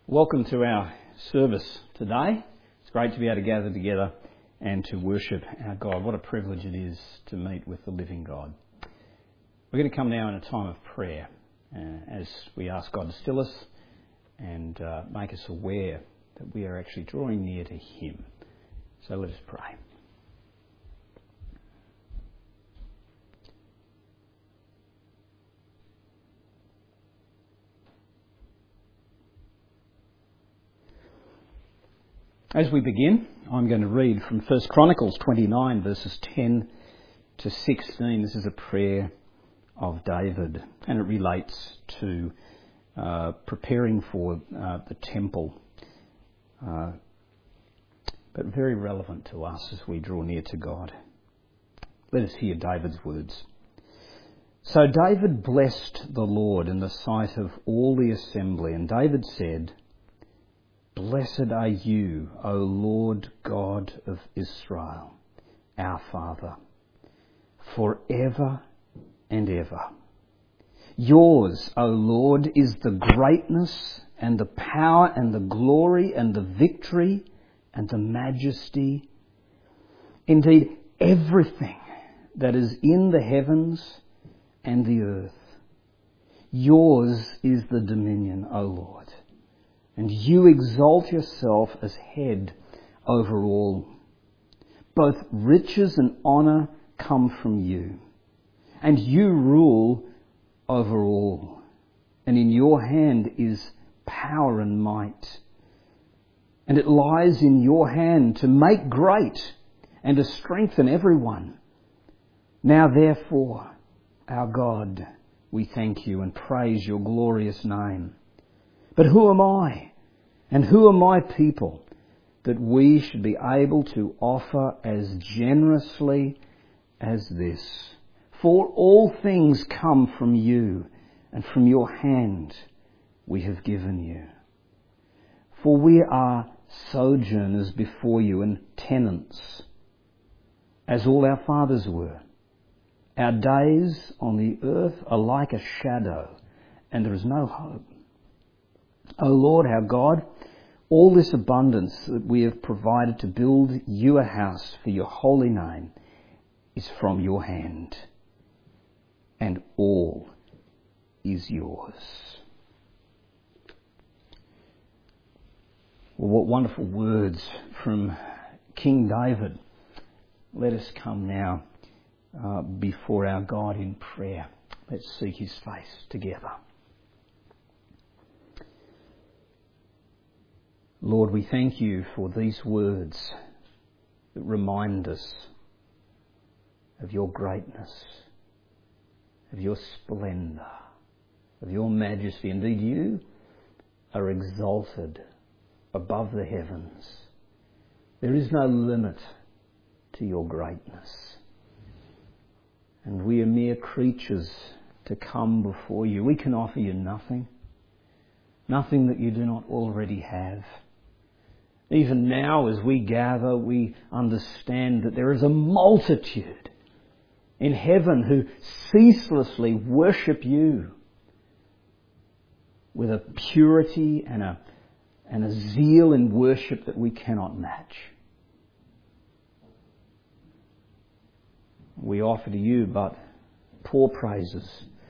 Welcome to our service today. It's great to be able to gather together and to worship our God. What a privilege it is to meet with the living God. We're going to come now in a time of prayer as we ask God to still us and make us aware that we are actually drawing near to Him. So let us pray. As we begin, I'm going to read from 1 Chronicles 29, verses 10 to 16. This is a prayer of David, and it relates to preparing for the temple, but very relevant to us as we draw near to God. Let us hear David's words. So David blessed the Lord in the sight of all the assembly, and David said, "Blessed are you, O Lord God of Israel, our Father, forever and ever. Yours, O Lord, is the greatness and the power and the glory and the victory and the majesty. Indeed, everything that is in the heavens and the earth. Yours is the dominion, O Lord. And you exalt yourself as head over all. Both riches and honour come from you, and you rule over all. And in your hand is power and might. And it lies in your hand to make great and to strengthen everyone. Now therefore, our God, we thank you and praise your glorious name. But who am I, and who are my people, that we should be able to offer as generously as this? For all things come from you, and from your hand we have given you. For we are sojourners before you and tenants, as all our fathers were. Our days on the earth are like a shadow, and there is no hope. O Lord, our God, all this abundance that we have provided to build you a house for your holy name is from your hand, and all is yours." Well, what wonderful words from King David. Let us come now before our God in prayer. Let's seek his face together. Lord, we thank you for these words that remind us of your greatness, of your splendour, of your majesty. Indeed, you are exalted above the heavens. There is no limit to your greatness. And we are mere creatures to come before you. We can offer you nothing that you do not already have. Even now, as we gather, we understand that there is a multitude in heaven who ceaselessly worship you with a purity and a zeal in worship that we cannot match. We offer to you but poor praises.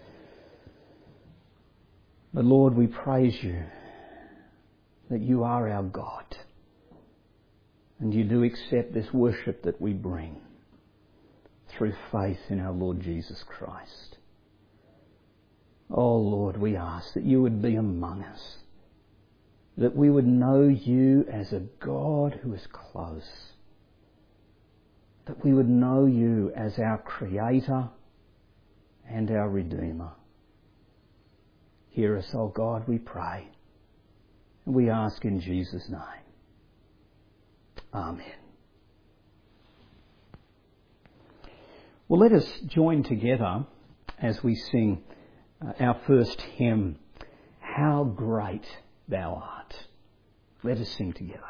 But Lord, we praise you that you are our God. And you do accept this worship that we bring through faith in our Lord Jesus Christ. Oh Lord, we ask that you would be among us, that we would know you as a God who is close, that we would know you as our Creator and our Redeemer. Hear us, O God, we pray, and we ask in Jesus' name. Amen. Well, let us join together as we sing our first hymn, "How Great Thou Art." Let us sing together.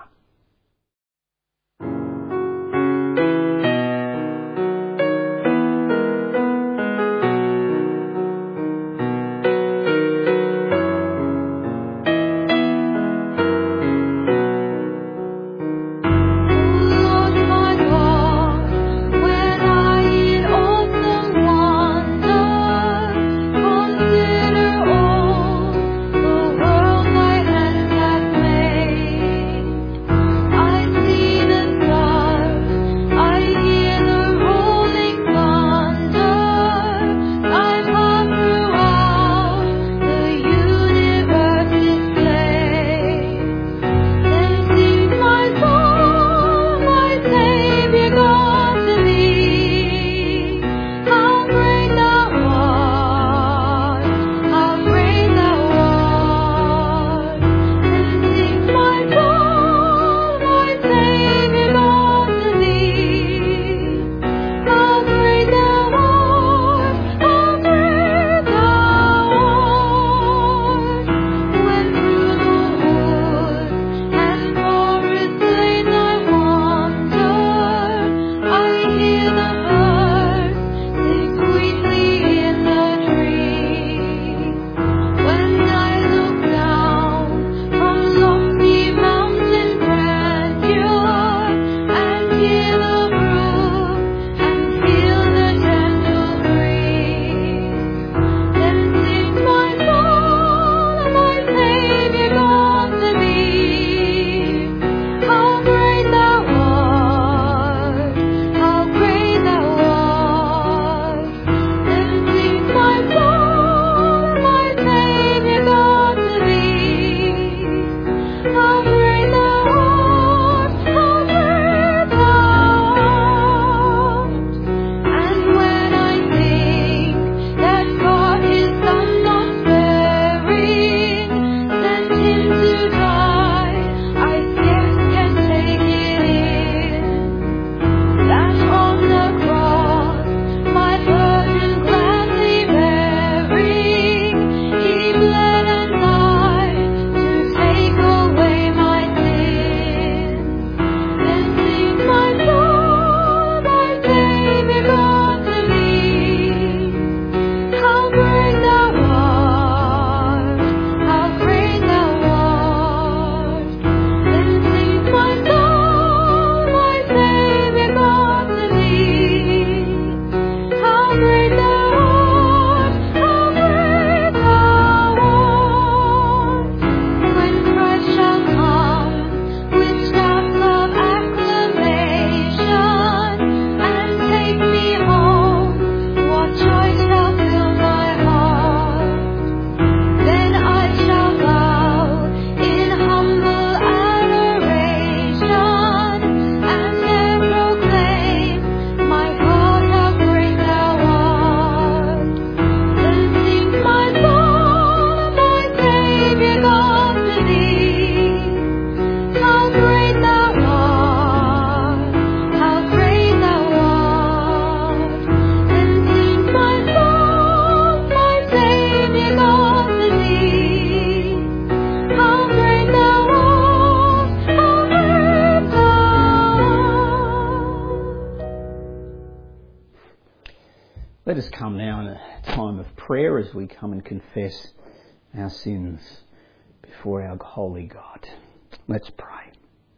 of prayer as we come and confess our sins before our holy God. Let's pray.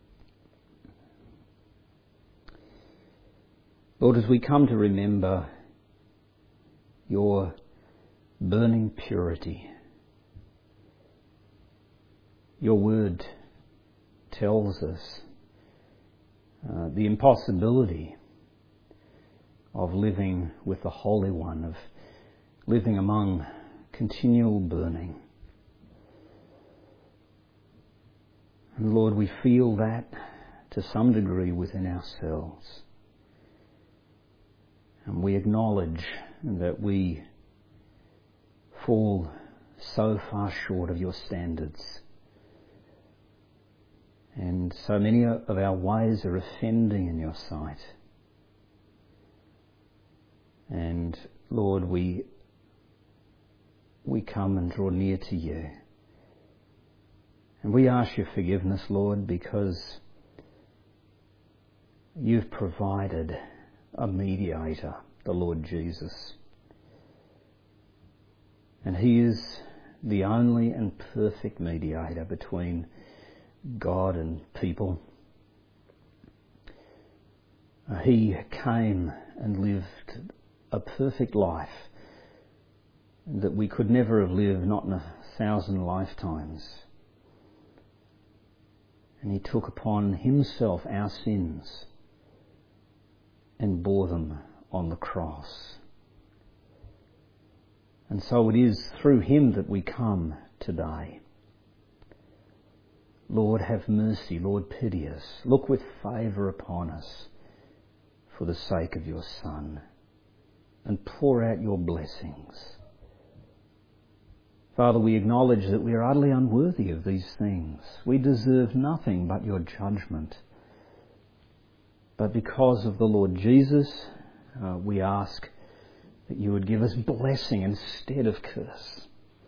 Lord, as we come to remember your burning purity, your word tells us the impossibility of living with the Holy One, of living among continual burning. And Lord, we feel that to some degree within ourselves. And we acknowledge that we fall so far short of your standards. And so many of our ways are offending in your sight. And Lord, we come and draw near to you. And we ask your forgiveness, Lord, because you've provided a mediator, the Lord Jesus. And he is the only and perfect mediator between God and people. He came and lived a perfect life that we could never have lived, not in 1,000 lifetimes. And he took upon himself our sins and bore them on the cross. And so it is through him that we come today. Lord, have mercy. Lord, pity us. Look with favour upon us for the sake of your Son, and pour out your blessings. Father, we acknowledge that we are utterly unworthy of these things. We deserve nothing but your judgment. But because of the Lord Jesus, we ask that you would give us blessing instead of curse.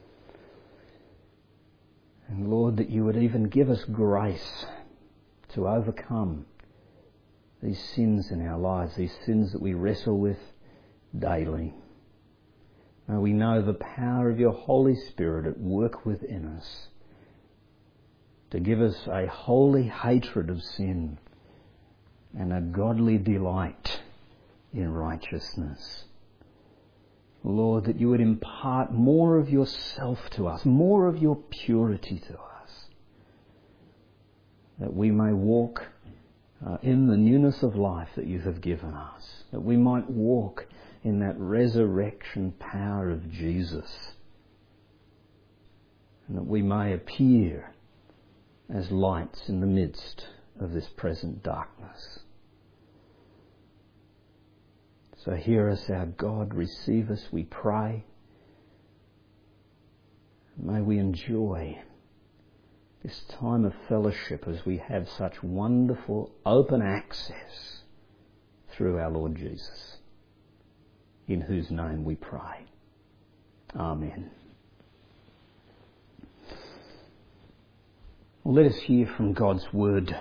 And Lord, that you would even give us grace to overcome these sins in our lives, these sins that we wrestle with daily. May we know the power of your Holy Spirit at work within us to give us a holy hatred of sin and a godly delight in righteousness. Lord, that you would impart more of yourself to us, more of your purity to us, that we may walk in the newness of life that you have given us, that we might walk in that resurrection power of Jesus, and that we may appear as lights in the midst of this present darkness. So hear us, our God, receive us, we pray. May we enjoy this time of fellowship as we have such wonderful open access through our Lord Jesus, in whose name we pray. Amen. Well, let us hear from God's word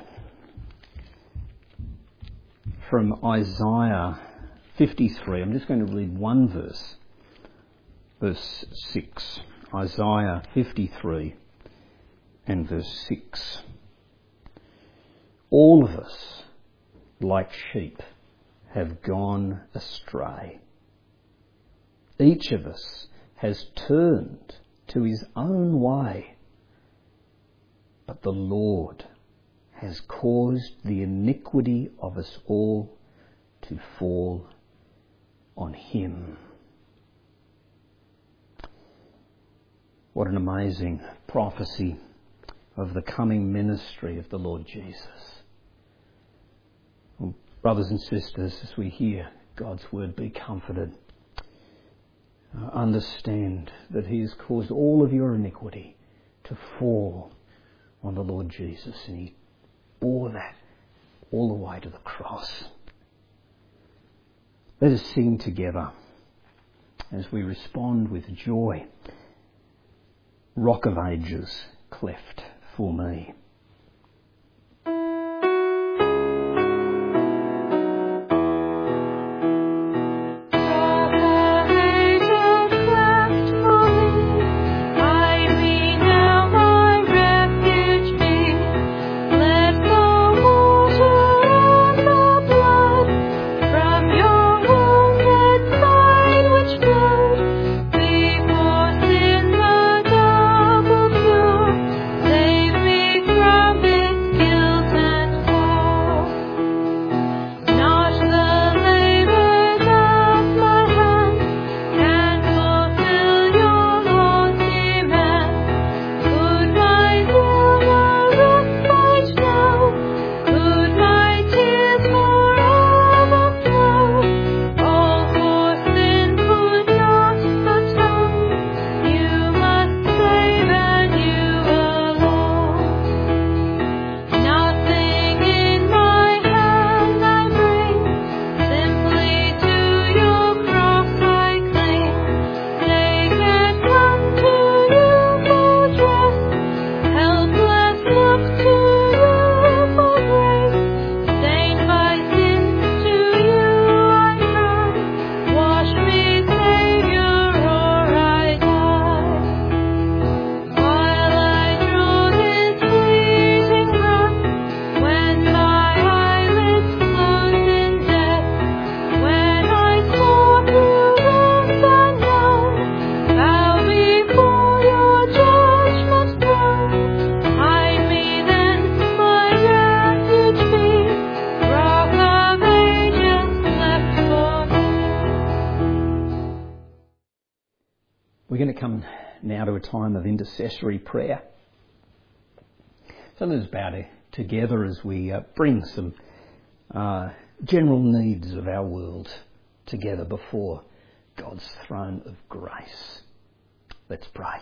from Isaiah 53. I'm just going to read one verse, verse 6. Isaiah 53 and verse 6. All of us, like sheep, have gone astray. Each of us has turned to his own way, but the Lord has caused the iniquity of us all to fall on him. What an amazing prophecy of the coming ministry of the Lord Jesus. Well, brothers and sisters, as we hear God's word, be comforted. Understand that he has caused all of your iniquity to fall on the Lord Jesus, and he bore that all the way to the cross. Let us sing together as we respond with joy. Rock of Ages, cleft for me. Rock of Ages, cleft We're going to come now to a time of intercessory prayer. So let's bow together as we bring some general needs of our world together before God's throne of grace. Let's pray.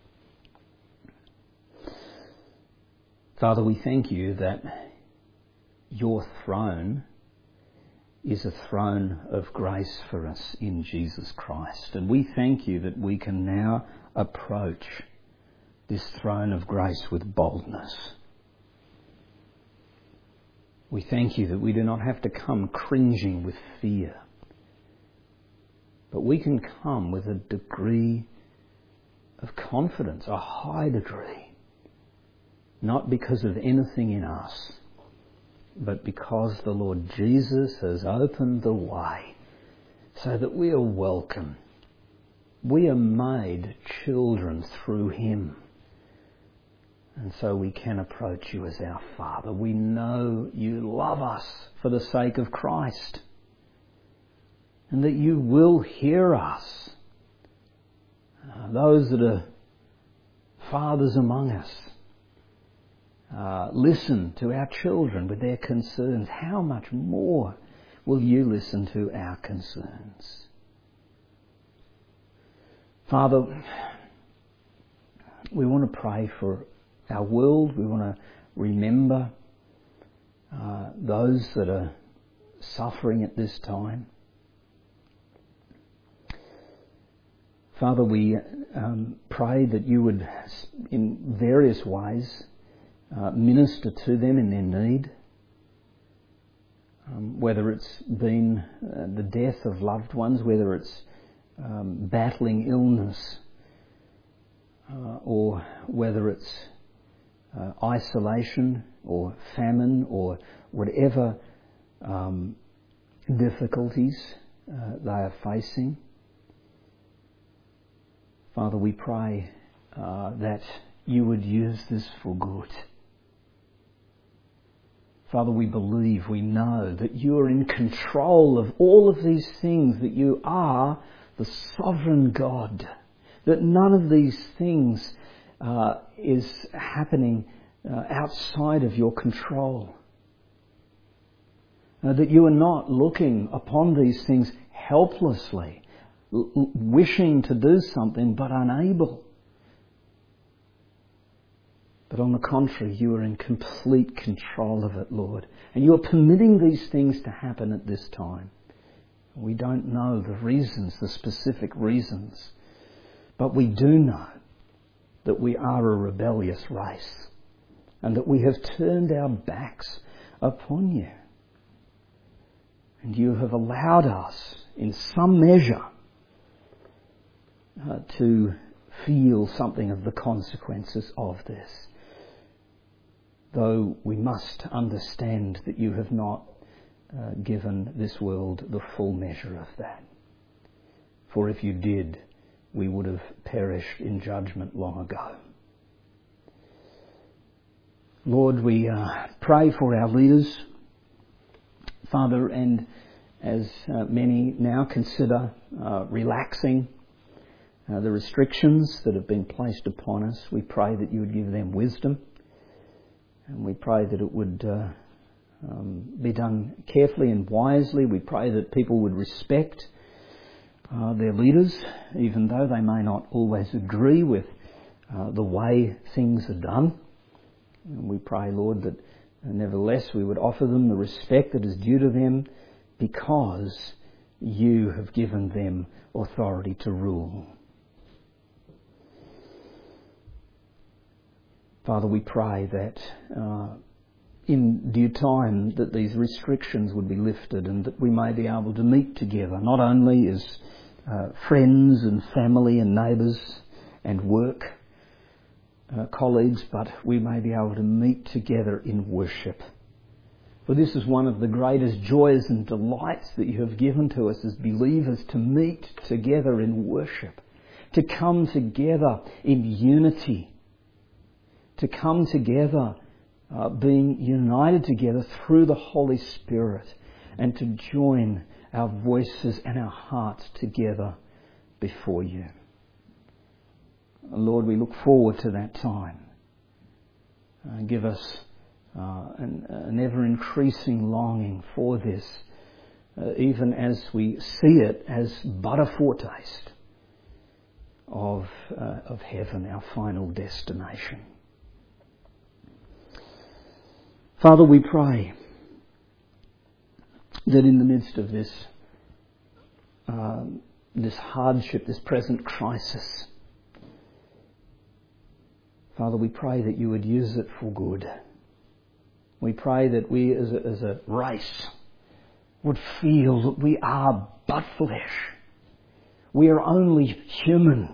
Father, we thank you that your throne is a throne of grace for us in Jesus Christ. And we thank you that we can now approach this throne of grace with boldness. We thank you that we do not have to come cringing with fear, but we can come with a degree of confidence, a high degree, not because of anything in us, but because the Lord Jesus has opened the way so that we are welcome. We are made children through him. And so we can approach you as our Father. We know you love us for the sake of Christ, and that you will hear us. Those that are fathers among us, listen to our children with their concerns. How much more will you listen to our concerns? Father, we want to pray for our world. We want to remember those that are suffering at this time. Father, we pray that you would, in various ways, minister to them in their need, whether it's been the death of loved ones, whether it's battling illness, or whether it's isolation or famine or whatever difficulties they are facing. Father, we pray that you would use this for good. Father, we believe, we know that you are in control of all of these things, that you are the sovereign God, that none of these things is happening outside of your control. That you are not looking upon these things helplessly, wishing to do something but unable. But on the contrary, you are in complete control of it, Lord. And you are permitting these things to happen at this time. We don't know the reasons, the specific reasons. But we do know that we are a rebellious race and that we have turned our backs upon you. And you have allowed us, in some measure, to feel something of the consequences of this. Though we must understand that you have not given this world the full measure of that. For if you did, we would have perished in judgment long ago. Lord, we pray for our leaders, Father, and as many now consider relaxing the restrictions that have been placed upon us, we pray that you would give them wisdom. And we pray that it would be done carefully and wisely. We pray that people would respect their leaders, even though they may not always agree with the way things are done. And we pray, Lord, that nevertheless we would offer them the respect that is due to them because you have given them authority to rule. Father, we pray that in due time that these restrictions would be lifted and that we may be able to meet together, not only as friends and family and neighbours and work colleagues, but we may be able to meet together in worship. For this is one of the greatest joys and delights that you have given to us as believers, to meet together in worship, to come together in unity, to come together being united together through the Holy Spirit, and to join our voices and our hearts together before you. Lord, we look forward to that time. Give us an ever-increasing longing for this, even as we see it as but a foretaste of heaven, our final destination. Father, we pray that in the midst of this hardship, this present crisis, Father, we pray that you would use it for good. We pray that we as a race would feel that we are but flesh. We are only human.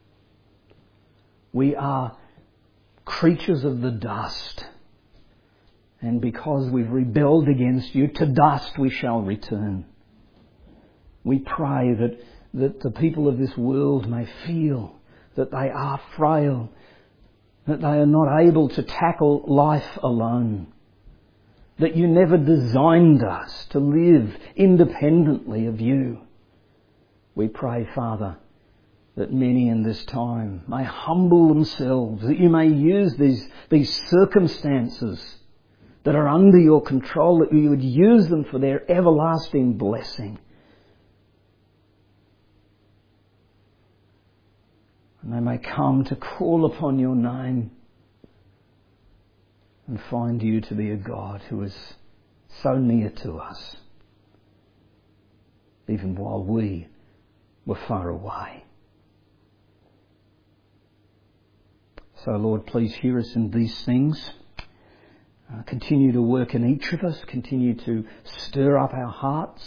We are creatures of the dust. And because we've rebelled against you, to dust we shall return. We pray that the people of this world may feel that they are frail, that they are not able to tackle life alone, that you never designed us to live independently of you. We pray, Father, that many in this time may humble themselves, that you may use these circumstances that are under your control, that you would use them for their everlasting blessing. And they may come to call upon your name and find you to be a God who is so near to us, even while we were far away. So, Lord, please hear us in these things. Continue to work in each of us. Continue to stir up our hearts.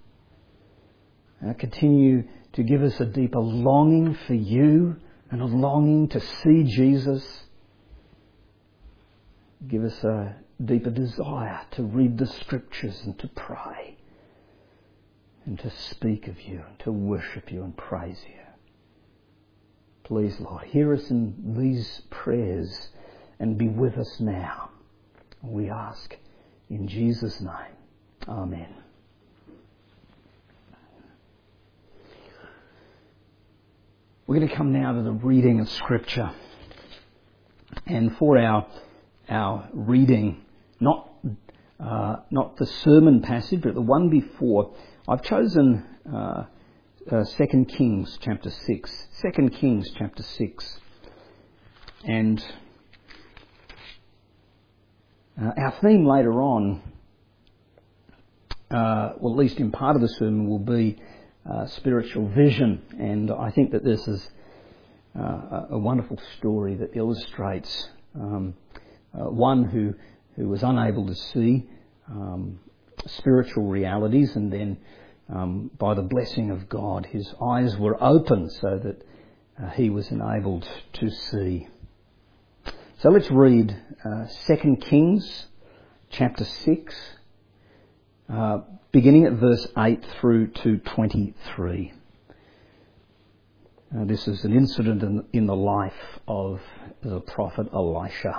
Continue to give us a deeper longing for you and a longing to see Jesus. Give us a deeper desire to read the Scriptures and to pray and to speak of you and to worship you and praise you. Please, Lord, hear us in these prayers and be with us now. We ask in Jesus' name. Amen. We're going to come now to the reading of Scripture. And for our reading, not the sermon passage, but the one before, I've chosen 2 Kings chapter 6. 2 Kings chapter 6. And our theme later on, well, at least in part of the sermon, will be spiritual vision. And I think that this is a wonderful story that illustrates one who was unable to see spiritual realities, and then by the blessing of God, his eyes were opened so that he was enabled to see. So let's read 2 Kings chapter 6, beginning at verse 8 through to 23. This is an incident in the life of the prophet Elisha.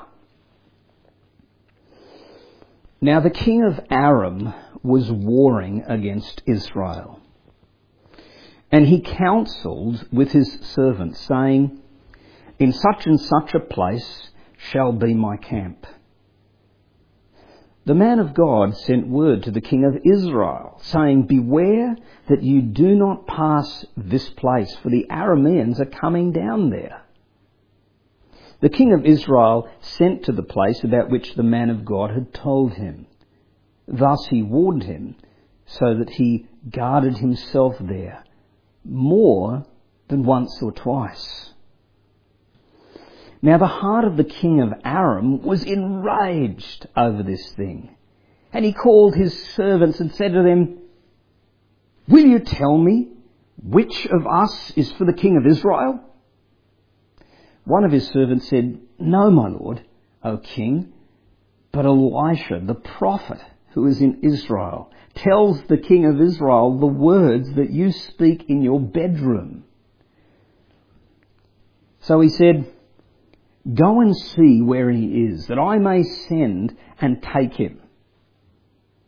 Now the king of Aram was warring against Israel, and he counselled with his servants, saying, "In such and such a place shall be my camp." The man of God sent word to the king of Israel, saying, "Beware that you do not pass this place, for the Arameans are coming down there." The king of Israel sent to the place about which the man of God had told him. Thus he warned him, so that he guarded himself there more than once or twice. Now the heart of the king of Aram was enraged over this thing, and he called his servants and said to them, "Will you tell me which of us is for the king of Israel?" One of his servants said, "No, my lord, O king, but Elisha, the prophet who is in Israel, tells the king of Israel the words that you speak in your bedroom." So he said, "Go and see where he is, that I may send and take him."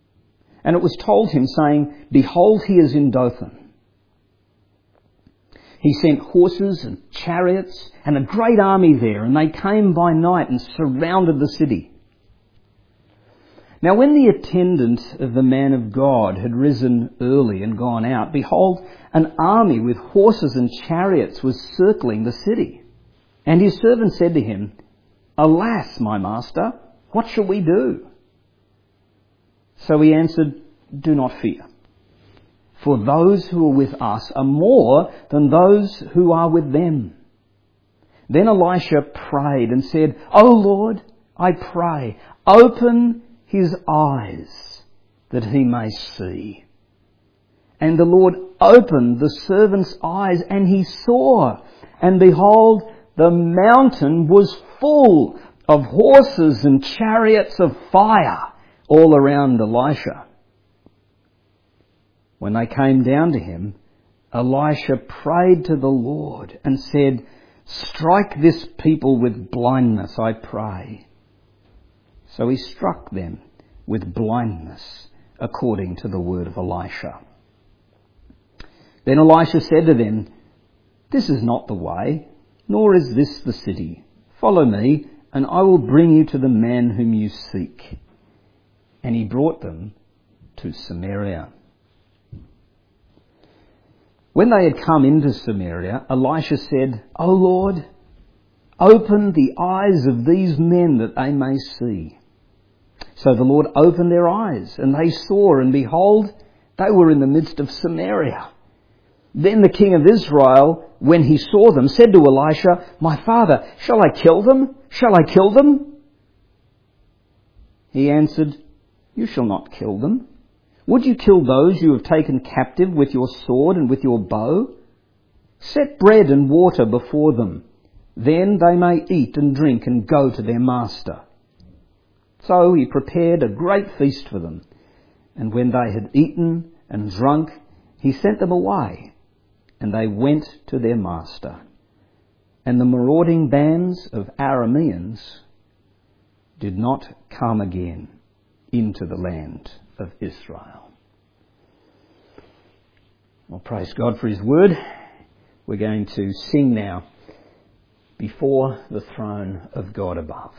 And it was told him, saying, "Behold, he is in Dothan." He sent horses and chariots and a great army there, and they came by night and surrounded the city. Now when the attendant of the man of God had risen early and gone out, behold, an army with horses and chariots was circling the city. And his servant said to him, Alas, my master, what shall we do? So he answered, Do not fear, for those who are with us are more than those who are with them. Then Elisha prayed and said, O Lord, I pray, open his eyes that he may see. And the Lord opened the servant's eyes, and he saw, and behold, the mountain was full of horses and chariots of fire all around Elisha. When they came down to him, Elisha prayed to the Lord and said, Strike this people with blindness, I pray. So he struck them with blindness according to the word of Elisha. Then Elisha said to them, This is not the way, nor is this the city. Follow me, and I will bring you to the man whom you seek. And he brought them to Samaria. When they had come into Samaria, Elisha said, O Lord, open the eyes of these men that they may see. So the Lord opened their eyes, and they saw, and behold, they were in the midst of Samaria. Then the king of Israel, when he saw them, said to Elisha, My father, shall I kill them? Shall I kill them? He answered, You shall not kill them. Would you kill those you have taken captive with your sword and with your bow? Set bread and water before them. Then they may eat and drink and go to their master. So he prepared a great feast for them. And when they had eaten and drunk, he sent them away, and they went to their master. And the marauding bands of Arameans did not come again into the land of Israel. Well, praise God for his word. We're going to sing now, Before the Throne of God Above.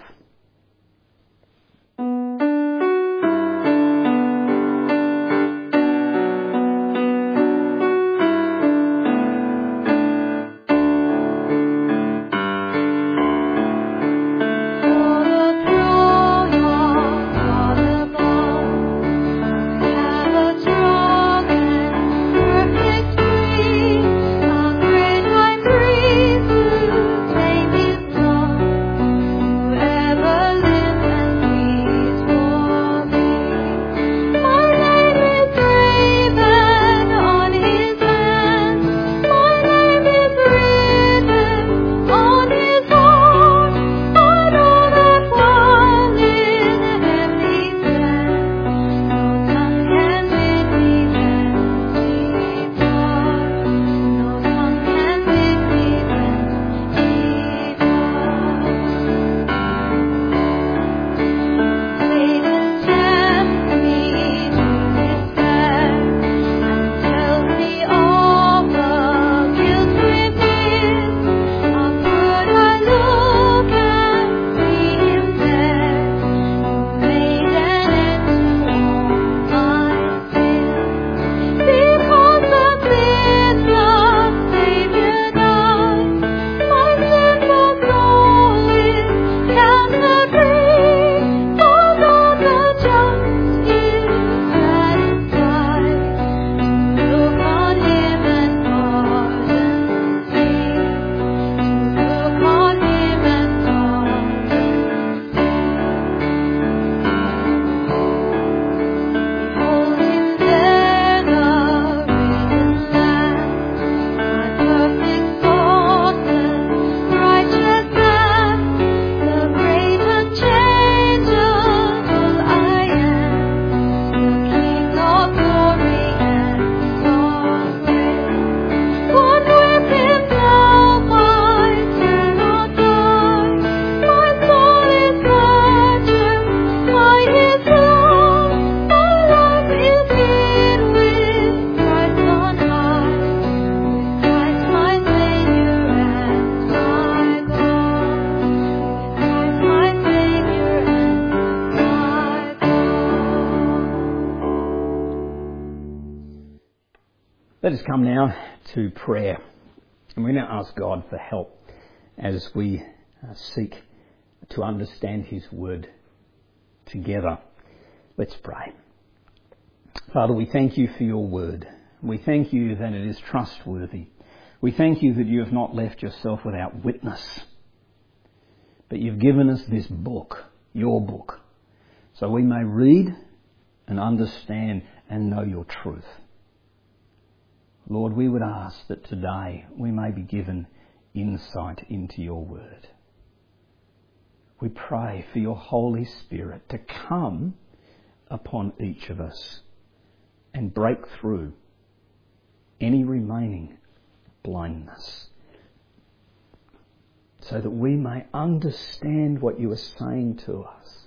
Whoever Let us come now to prayer. And we now ask God for help as we seek to understand His Word together. Let's pray. Father, we thank You for Your Word. We thank You that it is trustworthy. We thank You that You have not left Yourself without witness, but You've given us this book, Your book, so we may read and understand and know Your truth. Lord, we would ask that today we may be given insight into Your Word. We pray for Your Holy Spirit to come upon each of us and break through any remaining blindness, so that we may understand what You are saying to us.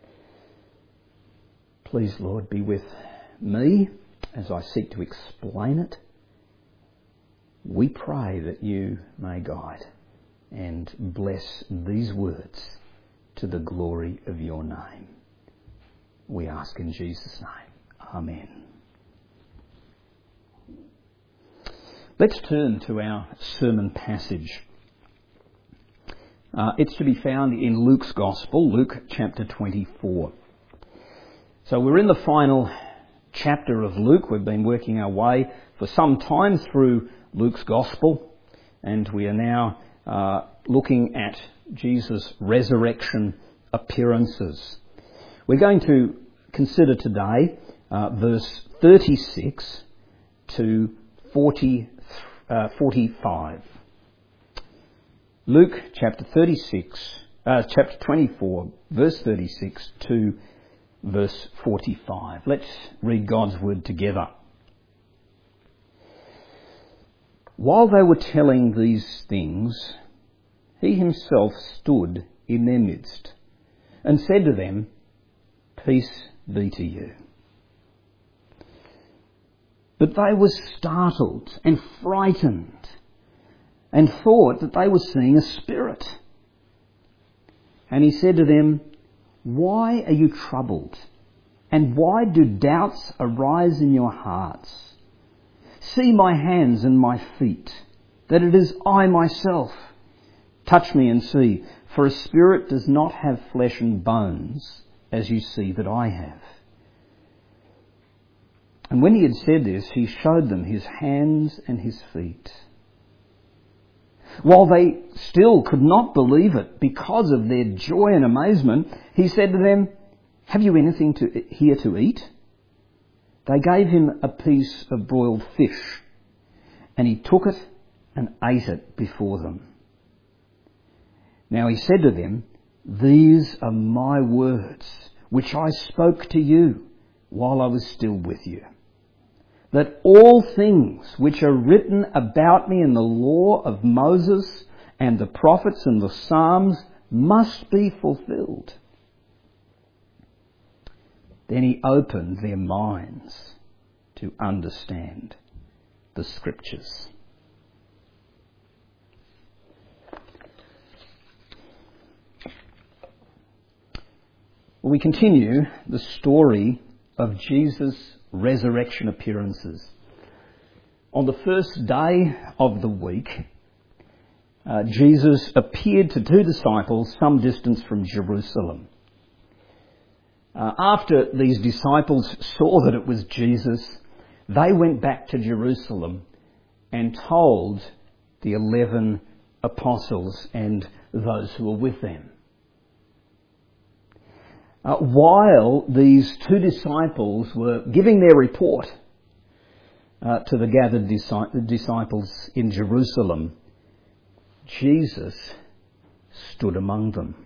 Please, Lord, be with me as I seek to explain it. We pray that You may guide and bless these words to the glory of Your name. We ask in Jesus' name. Amen. Let's turn to our sermon passage. It's to be found in Luke's Gospel, Luke chapter 24. So we're in the final chapter of Luke. We've been working our way for some time through Luke's Gospel, and we are now looking at Jesus' resurrection appearances. We're going to consider today verse 36 to 45. Luke chapter 24, verse 36 to verse 45. Let's read God's word together. While they were telling these things, He Himself stood in their midst and said to them, "Peace be to you." But they were startled and frightened and thought that they were seeing a spirit. And He said to them, "Why are you troubled? And why do doubts arise in your hearts? See my hands and my feet, that it is I myself. Touch me and see, for a spirit does not have flesh and bones, as you see that I have." And when He had said this, He showed them His hands and His feet. While they still could not believe it because of their joy and amazement, He said to them, "Have you anything here to eat?" They gave Him a piece of broiled fish, and He took it and ate it before them. Now He said to them, "These are my words, which I spoke to you while I was still with you, that all things which are written about me in the law of Moses and the prophets and the Psalms must be fulfilled." Then He opened their minds to understand the Scriptures. We continue the story of Jesus' resurrection appearances. On the first day of the week, Jesus appeared to two disciples some distance from Jerusalem. After these disciples saw that it was Jesus, they went back to Jerusalem and told the 11 apostles and those who were with them. While these two disciples were giving their report to the gathered disciples in Jerusalem, Jesus stood among them.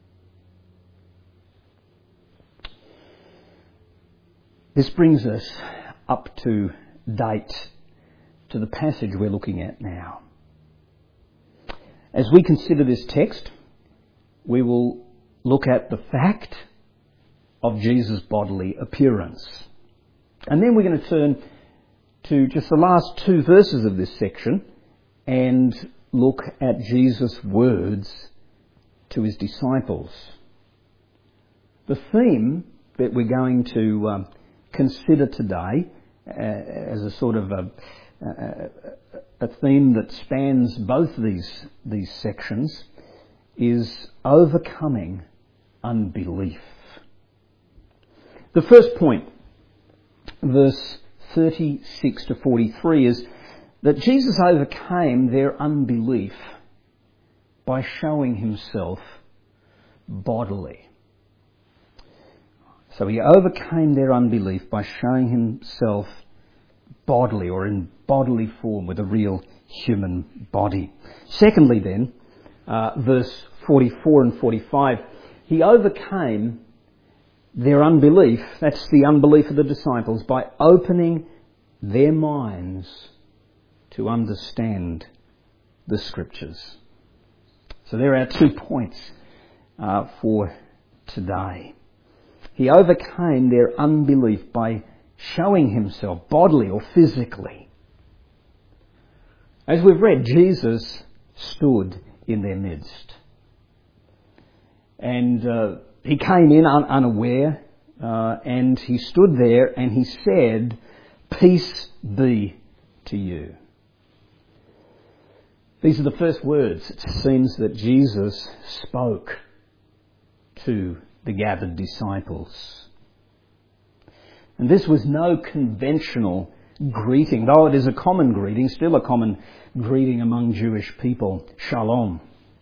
This brings us up to date to the passage we're looking at now. As we consider this text, we will look at the fact of Jesus' bodily appearance. And then we're going to turn to just the last two verses of this section and look at Jesus' words to His disciples. The theme that we're going to consider today as a sort of a theme that spans both these sections is overcoming unbelief. The first point, verse 36 to 43, is that Jesus overcame their unbelief by showing himself bodily. So he overcame their unbelief by showing himself bodily, or in bodily form, with a real human body. Secondly then, verse 44 and 45, he overcame their unbelief, that's the unbelief of the disciples, by opening their minds to understand the Scriptures. So there are 2 points for today. He overcame their unbelief by showing himself bodily or physically. As we've read, Jesus stood in their midst. And he came in unaware, and he stood there and he said, "Peace be to you." These are the first words, it seems, that Jesus spoke to the gathered disciples. And this was no conventional greeting, though it is a common greeting, still a common greeting among Jewish people, shalom.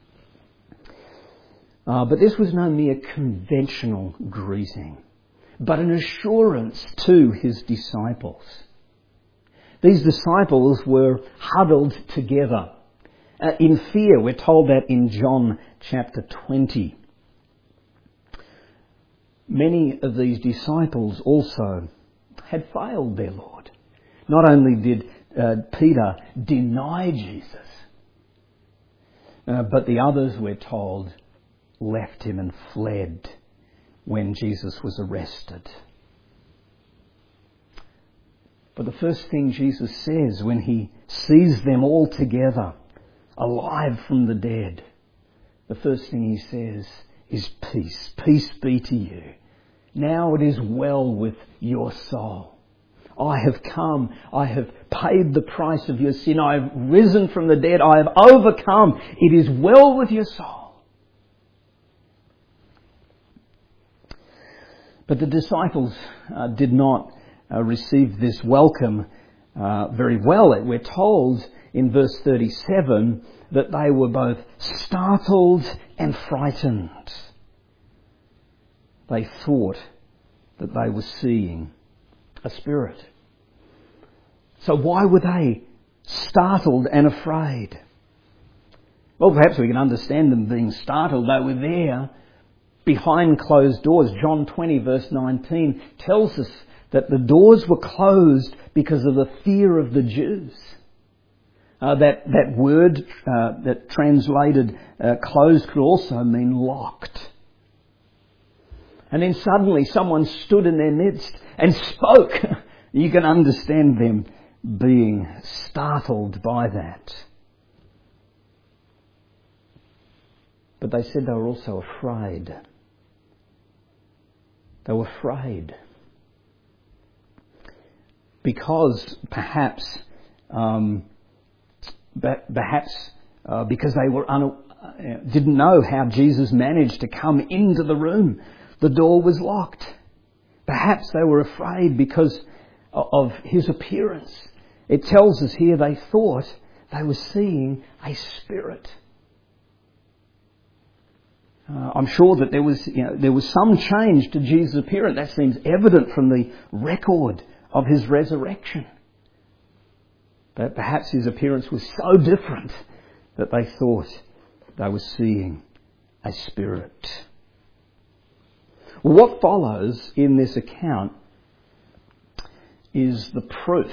But this was no mere conventional greeting, but an assurance to his disciples. These disciples were huddled together in fear. We're told that in John chapter 20. Many of these disciples also had failed their Lord. Not only did Peter deny Jesus, but the others, we're told, left him and fled when Jesus was arrested. But the first thing Jesus says when he sees them all together, alive from the dead, the first thing he says is peace. Peace be to you. Now it is well with your soul. I have come. I have paid the price of your sin. I have risen from the dead. I have overcome. It is well with your soul. But the disciples did not receive this welcome very well. We're told in verse 37 that they were both startled and frightened. They thought that they were seeing a spirit. So why were they startled and afraid? Well, perhaps we can understand them being startled. They were there behind closed doors. John 20 verse 19 tells us that the doors were closed because of the fear of the Jews. That word that translated closed could also mean locked. And then suddenly someone stood in their midst and spoke. You can understand them being startled by that. But they said they were also afraid. They were afraid. Because perhaps because they were didn't know how Jesus managed to come into the room. The door was locked. Perhaps they were afraid because of his appearance. It tells us here they thought they were seeing a spirit. I'm sure that there was some change to Jesus' appearance. That seems evident from the record of his resurrection. But perhaps his appearance was so different that they thought they were seeing a spirit. What follows in this account is the proof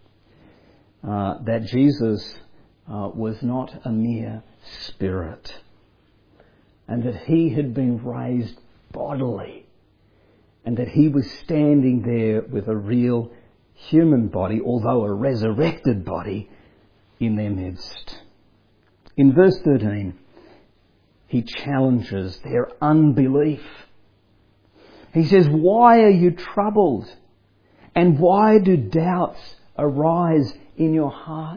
that Jesus was not a mere spirit, and that he had been raised bodily, and that he was standing there with a real human body, although a resurrected body, in their midst. In verse 13, he challenges their unbelief. He says, "Why are you troubled? And why do doubts arise in your heart?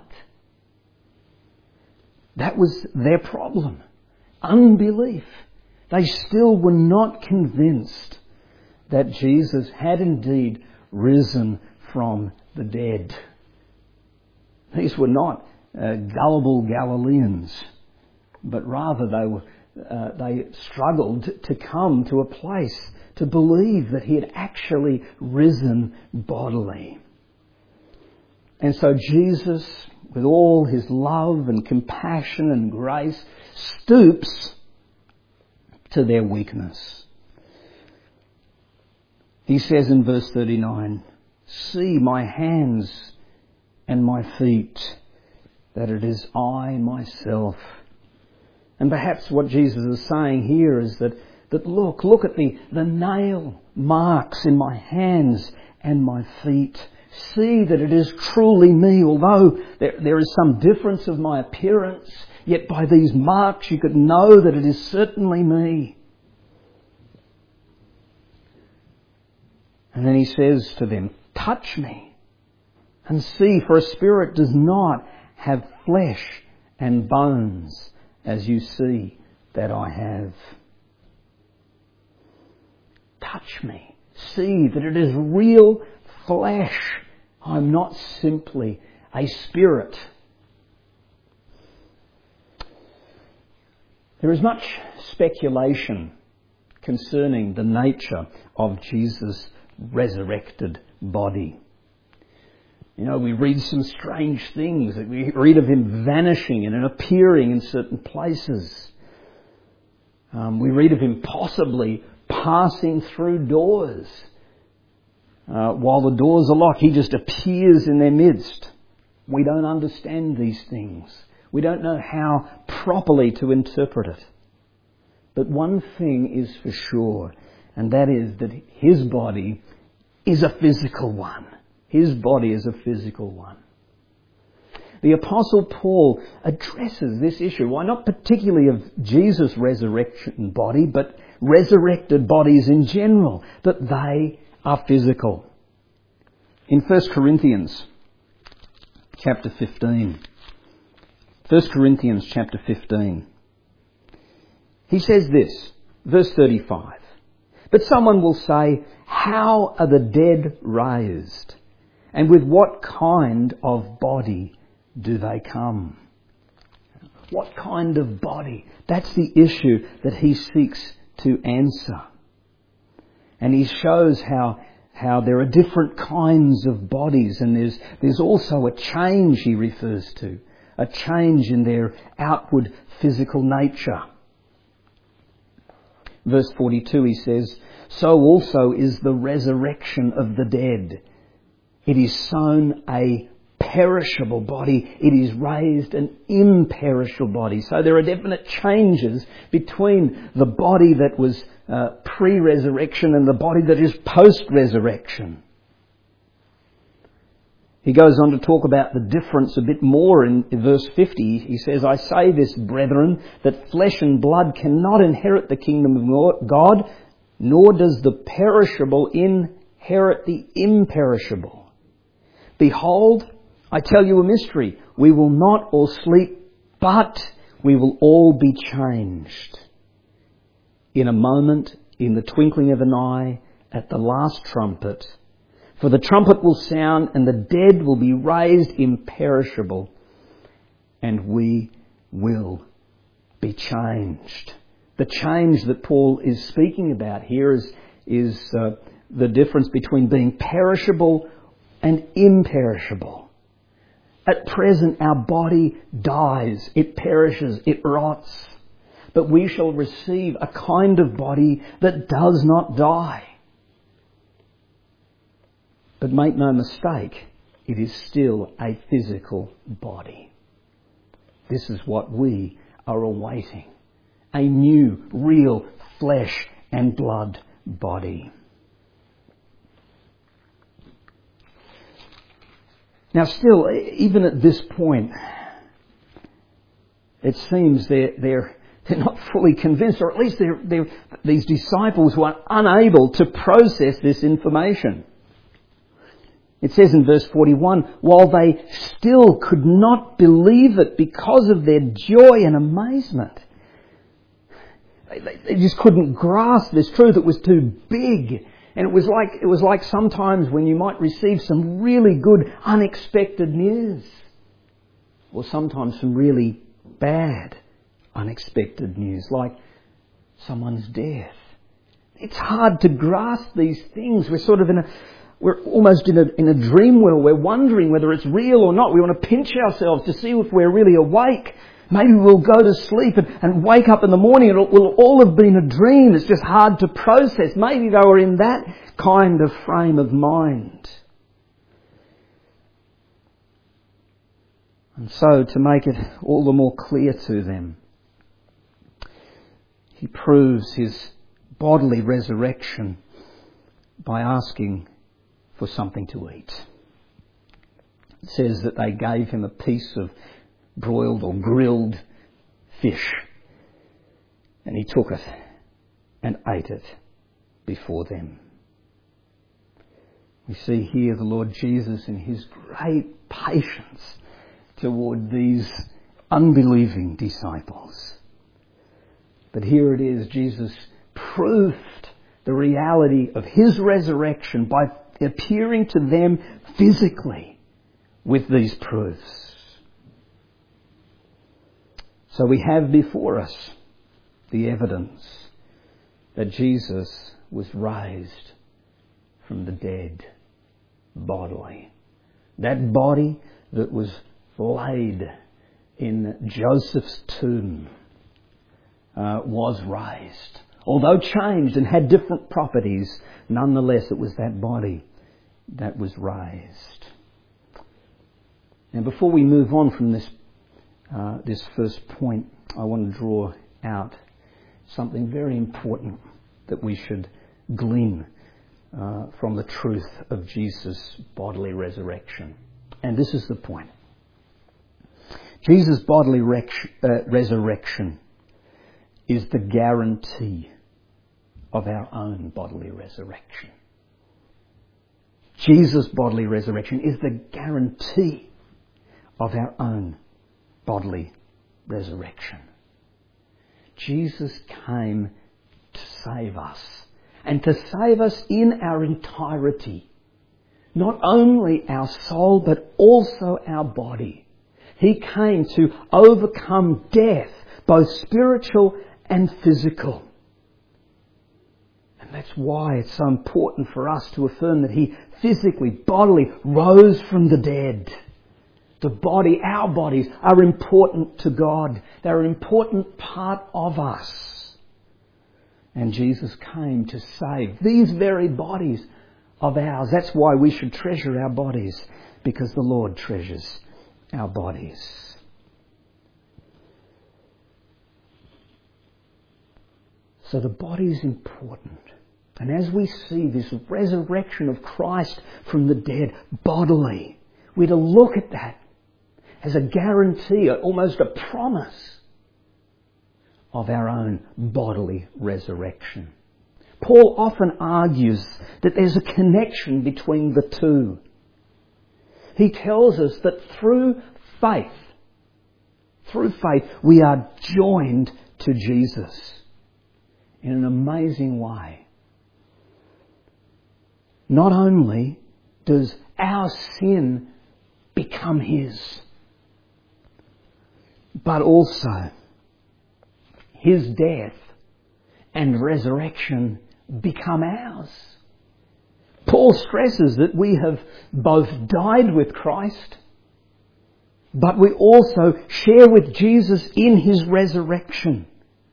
That was their problem. Unbelief. They still were not convinced that Jesus had indeed risen from the dead. These were not gullible Galileans, but rather they struggled to come to a place to believe that he had actually risen bodily. And so Jesus, with all his love and compassion and grace, stoops to their weakness. He says in verse 39, "See my hands and my feet, that it is I myself." And perhaps what Jesus is saying here is that look at the nail marks in my hands and my feet. See that it is truly me, although there is some difference of my appearance, yet by these marks you could know that it is certainly me. And then he says to them, "Touch me and see, for a spirit does not have flesh and bones, as you see that I have." Touch me. See that it is real flesh. I'm not simply a spirit. There is much speculation concerning the nature of Jesus' resurrected body. You know, we read some strange things. We read of him vanishing and appearing in certain places. We read of him possibly passing through doors. While the doors are locked, he just appears in their midst. We don't understand these things. We don't know how properly to interpret it. But one thing is for sure, and that is that his body is a physical one. His body is a physical one. The Apostle Paul addresses this issue. Why not particularly of Jesus' resurrection body, but resurrected bodies in general, that they are physical. In 1 Corinthians chapter 15, 1 Corinthians chapter 15, he says this, verse 35, "But someone will say, how are the dead raised? And with what kind of body do they come?" What kind of body? That's the issue that he seeks to answer. And he shows how there are different kinds of bodies, and there's also a change he refers to, a change in their outward physical nature. Verse 42 he says, "So also is the resurrection of the dead. It is sown a perishable body, it is raised an imperishable body." So there are definite changes between the body that was pre-resurrection and the body that is post-resurrection. He goes on to talk about the difference a bit more in verse 50. He says, "I say this, brethren, that flesh and blood cannot inherit the kingdom of God, nor does the perishable inherit the imperishable. Behold, I tell you a mystery. We will not all sleep, but we will all be changed. In a moment, in the twinkling of an eye, at the last trumpet. For the trumpet will sound, and the dead will be raised imperishable, and we will be changed." The change that Paul is speaking about here is the difference between being perishable and imperishable. At present, our body dies, it perishes, it rots. But we shall receive a kind of body that does not die. But make no mistake, it is still a physical body. This is what we are awaiting. A new, real flesh and blood body. Now still, even at this point, it seems they're not fully convinced, or at least these disciples were unable to process this information. It says in verse 41, while they still could not believe it because of their joy and amazement. They just couldn't grasp this truth. It was too big. And it was like sometimes when you might receive some really good unexpected news. Or sometimes some really bad unexpected news, like someone's death. It's hard to grasp these things. We're almost in a dream world. We're wondering whether it's real or not. We want to pinch ourselves to see if we're really awake. Maybe we'll go to sleep and wake up in the morning and it will all have been a dream. It's just hard to process. Maybe they were in that kind of frame of mind. And so, to make it all the more clear to them, he proves his bodily resurrection by asking for something to eat. It says that they gave him a piece of broiled or grilled fish, and he took it and ate it before them. We see here the Lord Jesus in his great patience toward these unbelieving disciples. But here it is, Jesus proved the reality of his resurrection by appearing to them physically with these proofs. So we have before us the evidence that Jesus was raised from the dead bodily. That body that was laid in Joseph's tomb was raised. Although changed and had different properties, nonetheless it was that body that was raised. Now before we move on from this first point, I want to draw out something very important that we should glean from the truth of Jesus' bodily resurrection. And this is the point. Jesus' bodily resurrection is the guarantee of our own bodily resurrection. Jesus' bodily resurrection is the guarantee of our own bodily resurrection. Jesus came to save us, and to save us in our entirety. Not only our soul, but also our body. He came to overcome death, both spiritual and physical. And that's why it's so important for us to affirm that he physically, bodily, rose from the dead. The body, our bodies, are important to God. They're an important part of us. And Jesus came to save these very bodies of ours. That's why we should treasure our bodies, because the Lord treasures our bodies. So the body is important. And as we see this resurrection of Christ from the dead bodily, we're to look at that as a guarantee, almost a promise of our own bodily resurrection. Paul often argues that there's a connection between the two. He tells us that through faith, we are joined to Jesus in an amazing way. Not only does our sin become his, but also his death and resurrection become ours. Paul stresses that we have both died with Christ, but we also share with Jesus in his resurrection.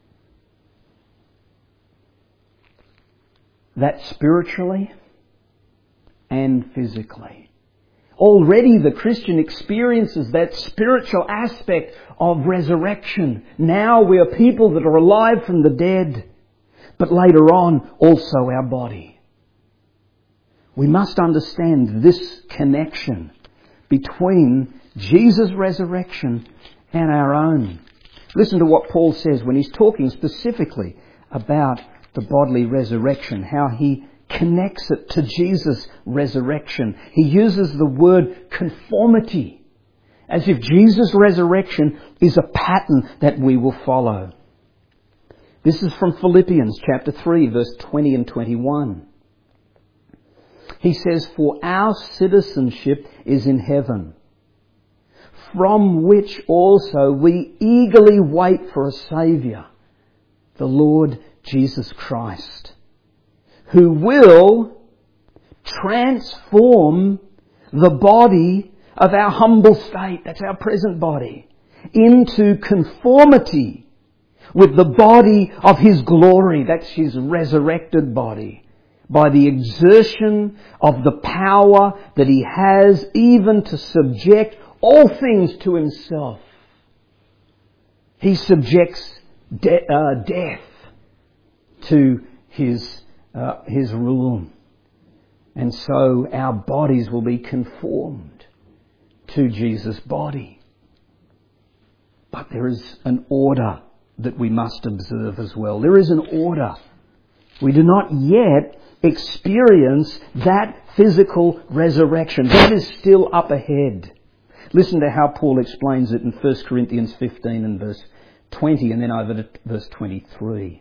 That spiritually and physically. Already the Christian experiences that spiritual aspect of resurrection. Now we are people that are alive from the dead, but later on also our body. We must understand this connection between Jesus' resurrection and our own. Listen to what Paul says when he's talking specifically about the bodily resurrection, how he connects it to Jesus' resurrection. He uses the word conformity, as if Jesus' resurrection is a pattern that we will follow. This is from Philippians chapter 3, verse 20 and 21. He says, "For our citizenship is in heaven, from which also we eagerly wait for a Saviour, the Lord Jesus Christ, who will transform the body of our humble state," that's our present body, "into conformity with the body of His glory," that's His resurrected body, "by the exertion of the power that He has even to subject all things to Himself." He subjects death to His rule. And so our bodies will be conformed to Jesus' body. But there is an order that we must observe as well. There is an order. We do not yet experience that physical resurrection. That is still up ahead. Listen to how Paul explains it in 1 Corinthians 15 and verse 20 and then over to verse 23.